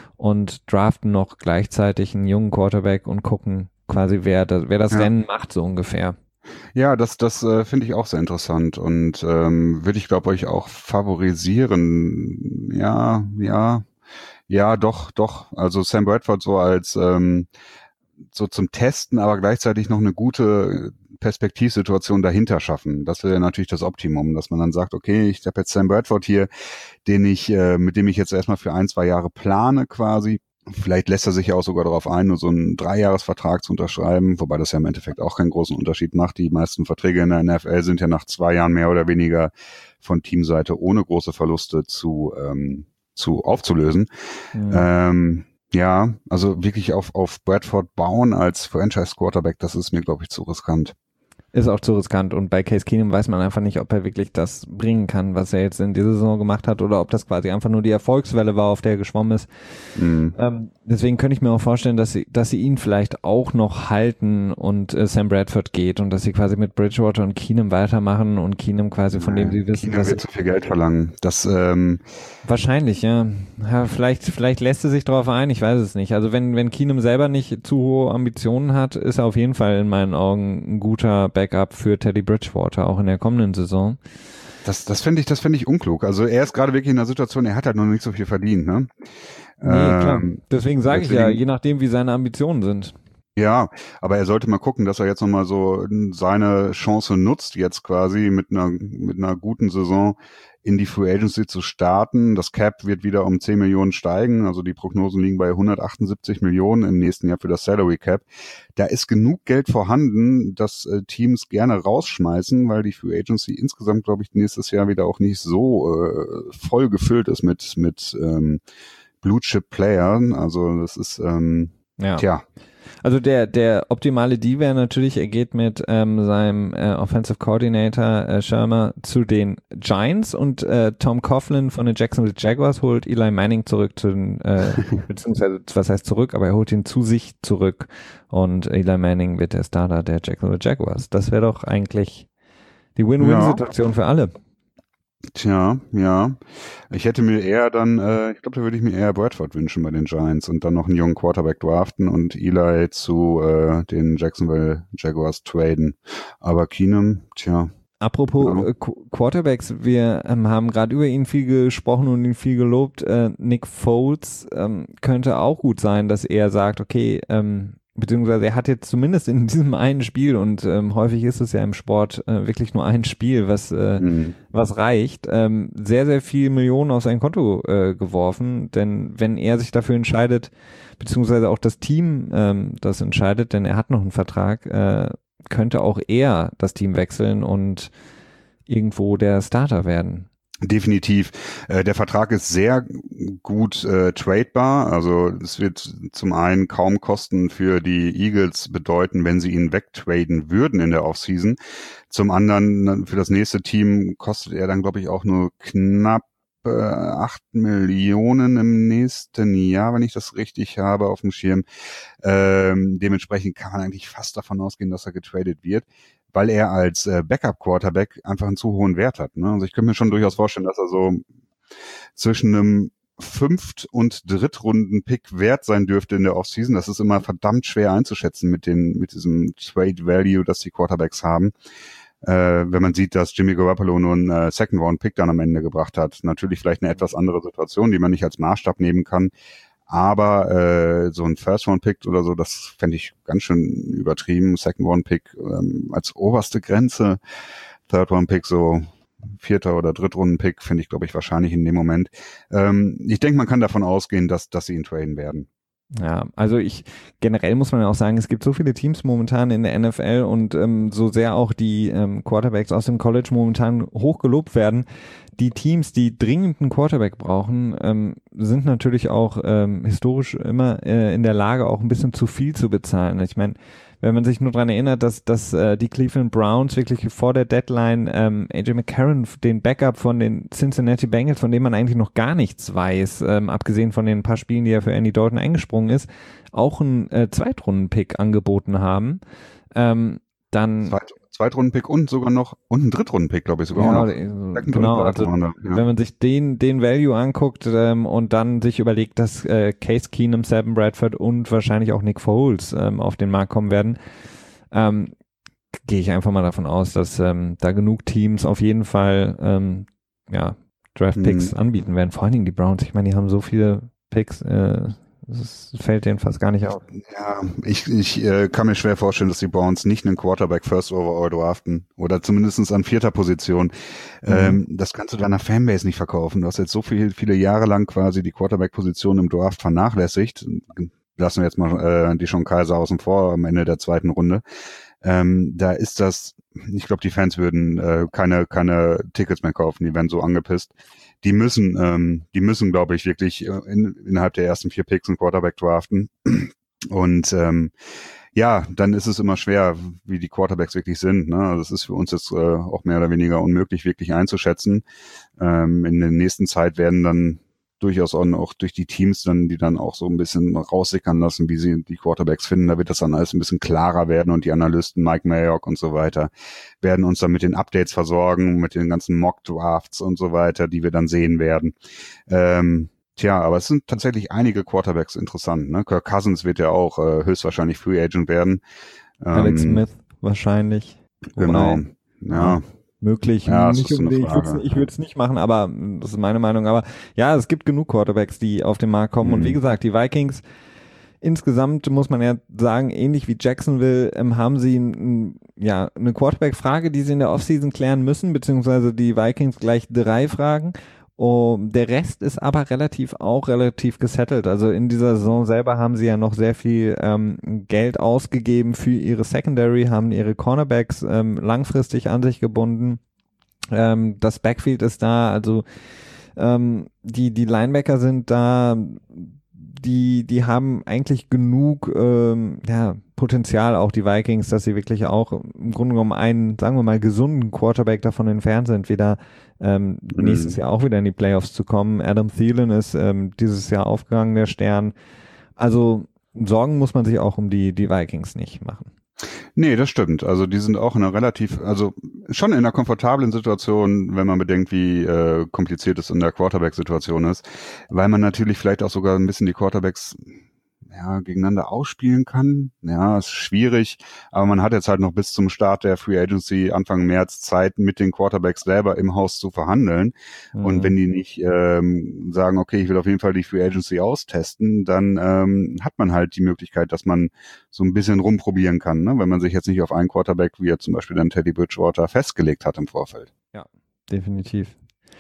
und draften noch gleichzeitig einen jungen Quarterback und gucken quasi, wer das, wer das ja. Rennen macht, so ungefähr. Ja, das, das äh, finde ich auch sehr interessant und ähm, würde ich, glaube ich, auch favorisieren. Ja, ja, ja, doch, doch. Also Sam Bradford so als ähm, so zum Testen, aber gleichzeitig noch eine gute Perspektivsituation dahinter schaffen. Das wäre natürlich das Optimum, dass man dann sagt, okay, ich habe jetzt Sam Bradford hier, den ich, äh, mit dem ich jetzt erstmal für ein, zwei Jahre plane quasi. Vielleicht lässt er sich ja auch sogar darauf ein, nur so einen Dreijahresvertrag zu unterschreiben, wobei das ja im Endeffekt auch keinen großen Unterschied macht. Die meisten Verträge in der N F L sind ja nach zwei Jahren mehr oder weniger von Teamseite ohne große Verluste zu, ähm, zu aufzulösen. Mhm. Ähm, ja, also wirklich auf, auf Bradford bauen als Franchise-Quarterback, das ist mir, glaube ich, zu riskant. Ist auch zu riskant und bei Case Keenum weiß man einfach nicht, ob er wirklich das bringen kann, was er jetzt in dieser Saison gemacht hat oder ob das quasi einfach nur die Erfolgswelle war, auf der er geschwommen ist. Mhm. Ähm, deswegen könnte ich mir auch vorstellen, dass sie, dass sie ihn vielleicht auch noch halten und äh, Sam Bradford geht und dass sie quasi mit Bridgewater und Keenum weitermachen und Keenum quasi von dem sie wissen, Keenum dass wird zu viel Geld verlangen. Das ähm wahrscheinlich, ja. ja. Vielleicht, vielleicht lässt er sich darauf ein, ich weiß es nicht. Also wenn, wenn Keenum selber nicht zu hohe Ambitionen hat, ist er auf jeden Fall in meinen Augen ein guter Backup für Teddy Bridgewater, auch in der kommenden Saison. Das, das finde ich, das finde ich unklug. Also er ist gerade wirklich in einer Situation, er hat halt noch nicht so viel verdient, ne? Nee, ähm, klar. Deswegen sage ich ja, je nachdem, wie seine Ambitionen sind. Ja, aber er sollte mal gucken, dass er jetzt nochmal so seine Chance nutzt, jetzt quasi mit einer, mit einer guten Saison in die Free Agency zu starten. Das Cap wird wieder um zehn Millionen steigen, also die Prognosen liegen bei hundertachtundsiebzig Millionen im nächsten Jahr für das Salary Cap. Da ist genug Geld vorhanden, dass äh, Teams gerne rausschmeißen, weil die Free Agency insgesamt, glaube ich, nächstes Jahr wieder auch nicht so äh, voll gefüllt ist mit mit ähm, Blue-Chip-Playern. Also das ist, ähm, ja. tja. Also der der optimale Deal wäre natürlich, er geht mit ähm, seinem äh, Offensive Coordinator äh, Shermer zu den Giants und äh, Tom Coughlin von den Jacksonville Jaguars holt Eli Manning zurück zu den, äh, beziehungsweise was heißt zurück, aber er holt ihn zu sich zurück und Eli Manning wird der Starter der Jacksonville Jaguars. Das wäre doch eigentlich die Win-Win-Situation ja. für alle. Tja, ja. Ich hätte mir eher dann, äh, ich glaube, da würde ich mir eher Bradford wünschen bei den Giants und dann noch einen jungen Quarterback draften und Eli zu äh, den Jacksonville Jaguars traden. Aber Keenum, tja. Apropos ja. äh, Quarterbacks, wir ähm, haben gerade über ihn viel gesprochen und ihn viel gelobt. Äh, Nick Foles ähm, könnte auch gut sein, dass er sagt, okay, ähm, beziehungsweise er hat jetzt zumindest in diesem einen Spiel und ähm, häufig ist es ja im Sport äh, wirklich nur ein Spiel, was äh, mhm. was reicht, ähm, sehr, sehr viel Millionen auf sein Konto äh, geworfen, denn wenn er sich dafür entscheidet, beziehungsweise auch das Team ähm, das entscheidet, denn er hat noch einen Vertrag, äh, könnte auch er das Team wechseln und irgendwo der Starter werden. Definitiv. Äh, der Vertrag ist sehr gut äh, tradebar. Also es wird zum einen kaum Kosten für die Eagles bedeuten, wenn sie ihn wegtraden würden in der Offseason. Zum anderen für das nächste Team kostet er dann, glaube ich, auch nur knapp äh, acht Millionen im nächsten Jahr, wenn ich das richtig habe auf dem Schirm. Ähm, dementsprechend kann man eigentlich fast davon ausgehen, dass er getradet wird, weil er als äh, Backup-Quarterback einfach einen zu hohen Wert hat. Ne? Also ich könnte mir schon durchaus vorstellen, dass er so zwischen einem Fünft- und Drittrunden-Pick wert sein dürfte in der Offseason. Das ist immer verdammt schwer einzuschätzen mit den mit diesem Trade-Value, das die Quarterbacks haben. äh, wenn man sieht, dass Jimmy Garoppolo nur einen äh, Second-Round-Pick dann am Ende gebracht hat. Natürlich vielleicht eine etwas andere Situation, die man nicht als Maßstab nehmen kann. Aber äh, so ein First-Round-Pick oder so, das fände ich ganz schön übertrieben. Second-Round-Pick ähm, als oberste Grenze. Third-Round-Pick so vierter oder Drittrunden-Pick finde ich, glaube ich, wahrscheinlich in dem Moment. Ähm, ich denke, man kann davon ausgehen, dass, dass sie ihn traden werden. Ja, also ich generell muss man ja auch sagen, es gibt so viele Teams momentan in der N F L und ähm, so sehr auch die ähm, Quarterbacks aus dem College momentan hoch gelobt werden. Die Teams, die dringend einen Quarterback brauchen, ähm, sind natürlich auch ähm, historisch immer äh, in der Lage, auch ein bisschen zu viel zu bezahlen. Ich meine, wenn man sich nur daran erinnert, dass, dass äh, die Cleveland Browns wirklich vor der Deadline ähm, A J McCarron, den Backup von den Cincinnati Bengals, von dem man eigentlich noch gar nichts weiß, ähm, abgesehen von den paar Spielen, die er für Andy Dalton eingesprungen ist, auch einen äh, Zweitrunden-Pick angeboten haben. Ähm, dann Zweit, Zweitrunden-Pick und sogar noch, und einen Drittrunden-Pick, glaube ich, sogar ja, auch noch. äh, genau, also ja. wenn man sich den den Value anguckt ähm, und dann sich überlegt, dass äh, Case Keenum, Sam Bradford und wahrscheinlich auch Nick Foles ähm, auf den Markt kommen werden, ähm, gehe ich einfach mal davon aus, dass ähm, da genug Teams auf jeden Fall ähm, ja, Draft-Picks hm. anbieten werden. Vor allen Dingen die Browns, ich meine, die haben so viele Picks, äh, das fällt denen fast gar nicht auf. Ja, ich, ich äh, kann mir schwer vorstellen, dass die Browns nicht einen Quarterback First Overall draften oder zumindest an vierter Position. Mhm. Ähm, das kannst du deiner Fanbase nicht verkaufen. Du hast jetzt so viel, viele Jahre lang quasi die Quarterback-Position im Draft vernachlässigt. Lassen wir jetzt mal äh, die schon Kaiser außen vor am Ende der zweiten Runde. Ähm, da ist das, ich glaube, die Fans würden äh, keine keine Tickets mehr kaufen, die werden so angepisst. Die müssen, ähm, die müssen, glaube ich, wirklich in, innerhalb der ersten vier Picks einen Quarterback draften. Und ähm, ja, dann ist es immer schwer, wie die Quarterbacks wirklich sind. Ne? Also es ist für uns jetzt äh, auch mehr oder weniger unmöglich, wirklich einzuschätzen. Ähm, in der nächsten Zeit werden dann durchaus auch durch die Teams dann, die dann auch so ein bisschen raussickern lassen, wie sie die Quarterbacks finden. Da wird das dann alles ein bisschen klarer werden und die Analysten, Mike Mayock und so weiter, werden uns dann mit den Updates versorgen, mit den ganzen Mock-Drafts und so weiter, die wir dann sehen werden. Ähm, tja, aber es sind tatsächlich einige Quarterbacks interessant. Ne? Kirk Cousins wird ja auch äh, höchstwahrscheinlich Free Agent werden. Alex Ähm, Smith wahrscheinlich. Genau, Wobei, ja. ja. Möglich, ja, nicht ist so unbedingt. Ich würde es nicht, nicht machen, aber das ist meine Meinung. Aber ja, es gibt genug Quarterbacks, die auf den Markt kommen. Mhm. Und wie gesagt, die Vikings, insgesamt muss man ja sagen, ähnlich wie Jacksonville, ähm, haben sie ein, ja, eine Quarterback-Frage, die sie in der Offseason klären müssen, beziehungsweise die Vikings gleich drei Fragen. Um, der Rest ist aber relativ auch relativ gesettelt. Also in dieser Saison selber haben sie ja noch sehr viel ähm, Geld ausgegeben für ihre Secondary, haben ihre Cornerbacks ähm, langfristig an sich gebunden. Ähm, das Backfield ist da, also ähm, die die Linebacker sind da, die die haben eigentlich genug ähm, ja, Potenzial, auch die Vikings, dass sie wirklich auch im Grunde genommen einen, sagen wir mal, gesunden Quarterback davon entfernt sind, wieder ähm, mhm. nächstes Jahr auch wieder in die Playoffs zu kommen. Adam Thielen ist ähm, dieses Jahr aufgegangen, der Stern. Also Sorgen muss man sich auch um die, die Vikings nicht machen. Nee, das stimmt. Also die sind auch in einer relativ, also schon in einer komfortablen Situation, wenn man bedenkt, wie äh, kompliziert es in der Quarterback-Situation ist, weil man natürlich vielleicht auch sogar ein bisschen die Quarterbacks ja, gegeneinander ausspielen kann. Ja, ist schwierig, aber man hat jetzt halt noch bis zum Start der Free Agency Anfang März Zeit, mit den Quarterbacks selber im Haus zu verhandeln. Mhm. Und wenn die nicht ähm, sagen, okay, ich will auf jeden Fall die Free Agency austesten, dann ähm, hat man halt die Möglichkeit, dass man so ein bisschen rumprobieren kann, ne? Wenn man sich jetzt nicht auf einen Quarterback, wie jetzt zum Beispiel dann Teddy Bridgewater, festgelegt hat im Vorfeld. Ja, definitiv.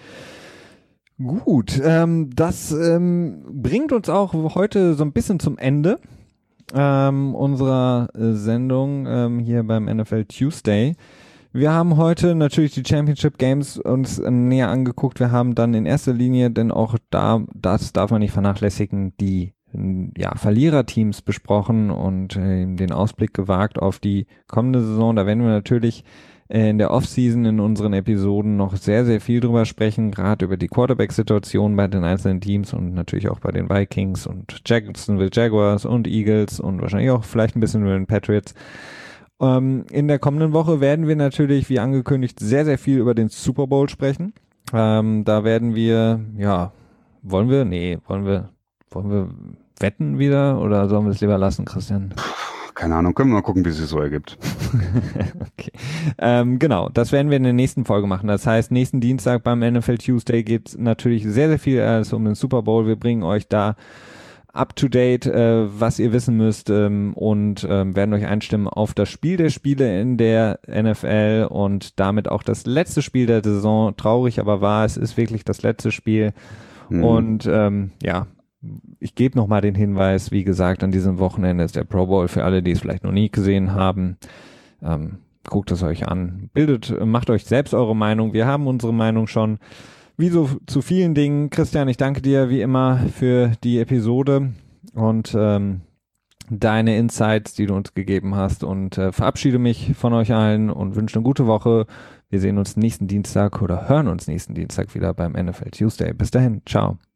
Gut, ähm, das ähm, bringt uns auch heute so ein bisschen zum Ende ähm, unserer äh, Sendung ähm, hier beim N F L Tuesday. Wir haben heute natürlich die Championship Games uns äh, näher angeguckt. Wir haben dann in erster Linie, denn auch da, das darf man nicht vernachlässigen, die ja, Verliererteams besprochen und äh, den Ausblick gewagt auf die kommende Saison. Da werden wir natürlich in der Offseason in unseren Episoden noch sehr, sehr viel drüber sprechen, gerade über die Quarterback-Situation bei den einzelnen Teams und natürlich auch bei den Vikings und Jacksonville Jaguars und Eagles und wahrscheinlich auch vielleicht ein bisschen über den Patriots. Ähm, in der kommenden Woche werden wir natürlich, wie angekündigt, sehr, sehr viel über den Super Bowl sprechen. Ähm, da werden wir, ja, wollen wir? Nee, wollen wir, wollen wir wetten wieder oder sollen wir es lieber lassen, Christian? Keine Ahnung, können wir mal gucken, wie es sich so ergibt. Okay. ähm, genau, das werden wir in der nächsten Folge machen. Das heißt, nächsten Dienstag beim N F L Tuesday geht es natürlich sehr, sehr viel also um den Super Bowl. Wir bringen euch da up to date, äh, was ihr wissen müsst ähm, und ähm, werden euch einstimmen auf das Spiel der Spiele in der N F L und damit auch das letzte Spiel der Saison. Traurig aber wahr, es ist wirklich das letzte Spiel. Mhm. Und ähm, ja, ich gebe nochmal den Hinweis, wie gesagt, an diesem Wochenende ist der Pro Bowl für alle, die es vielleicht noch nie gesehen haben. Ähm, guckt es euch an, bildet, macht euch selbst eure Meinung. Wir haben unsere Meinung schon. Wie so zu vielen Dingen. Christian, ich danke dir wie immer für die Episode und ähm, deine Insights, die du uns gegeben hast und äh, verabschiede mich von euch allen und wünsche eine gute Woche. Wir sehen uns nächsten Dienstag oder hören uns nächsten Dienstag wieder beim N F L Tuesday. Bis dahin, ciao.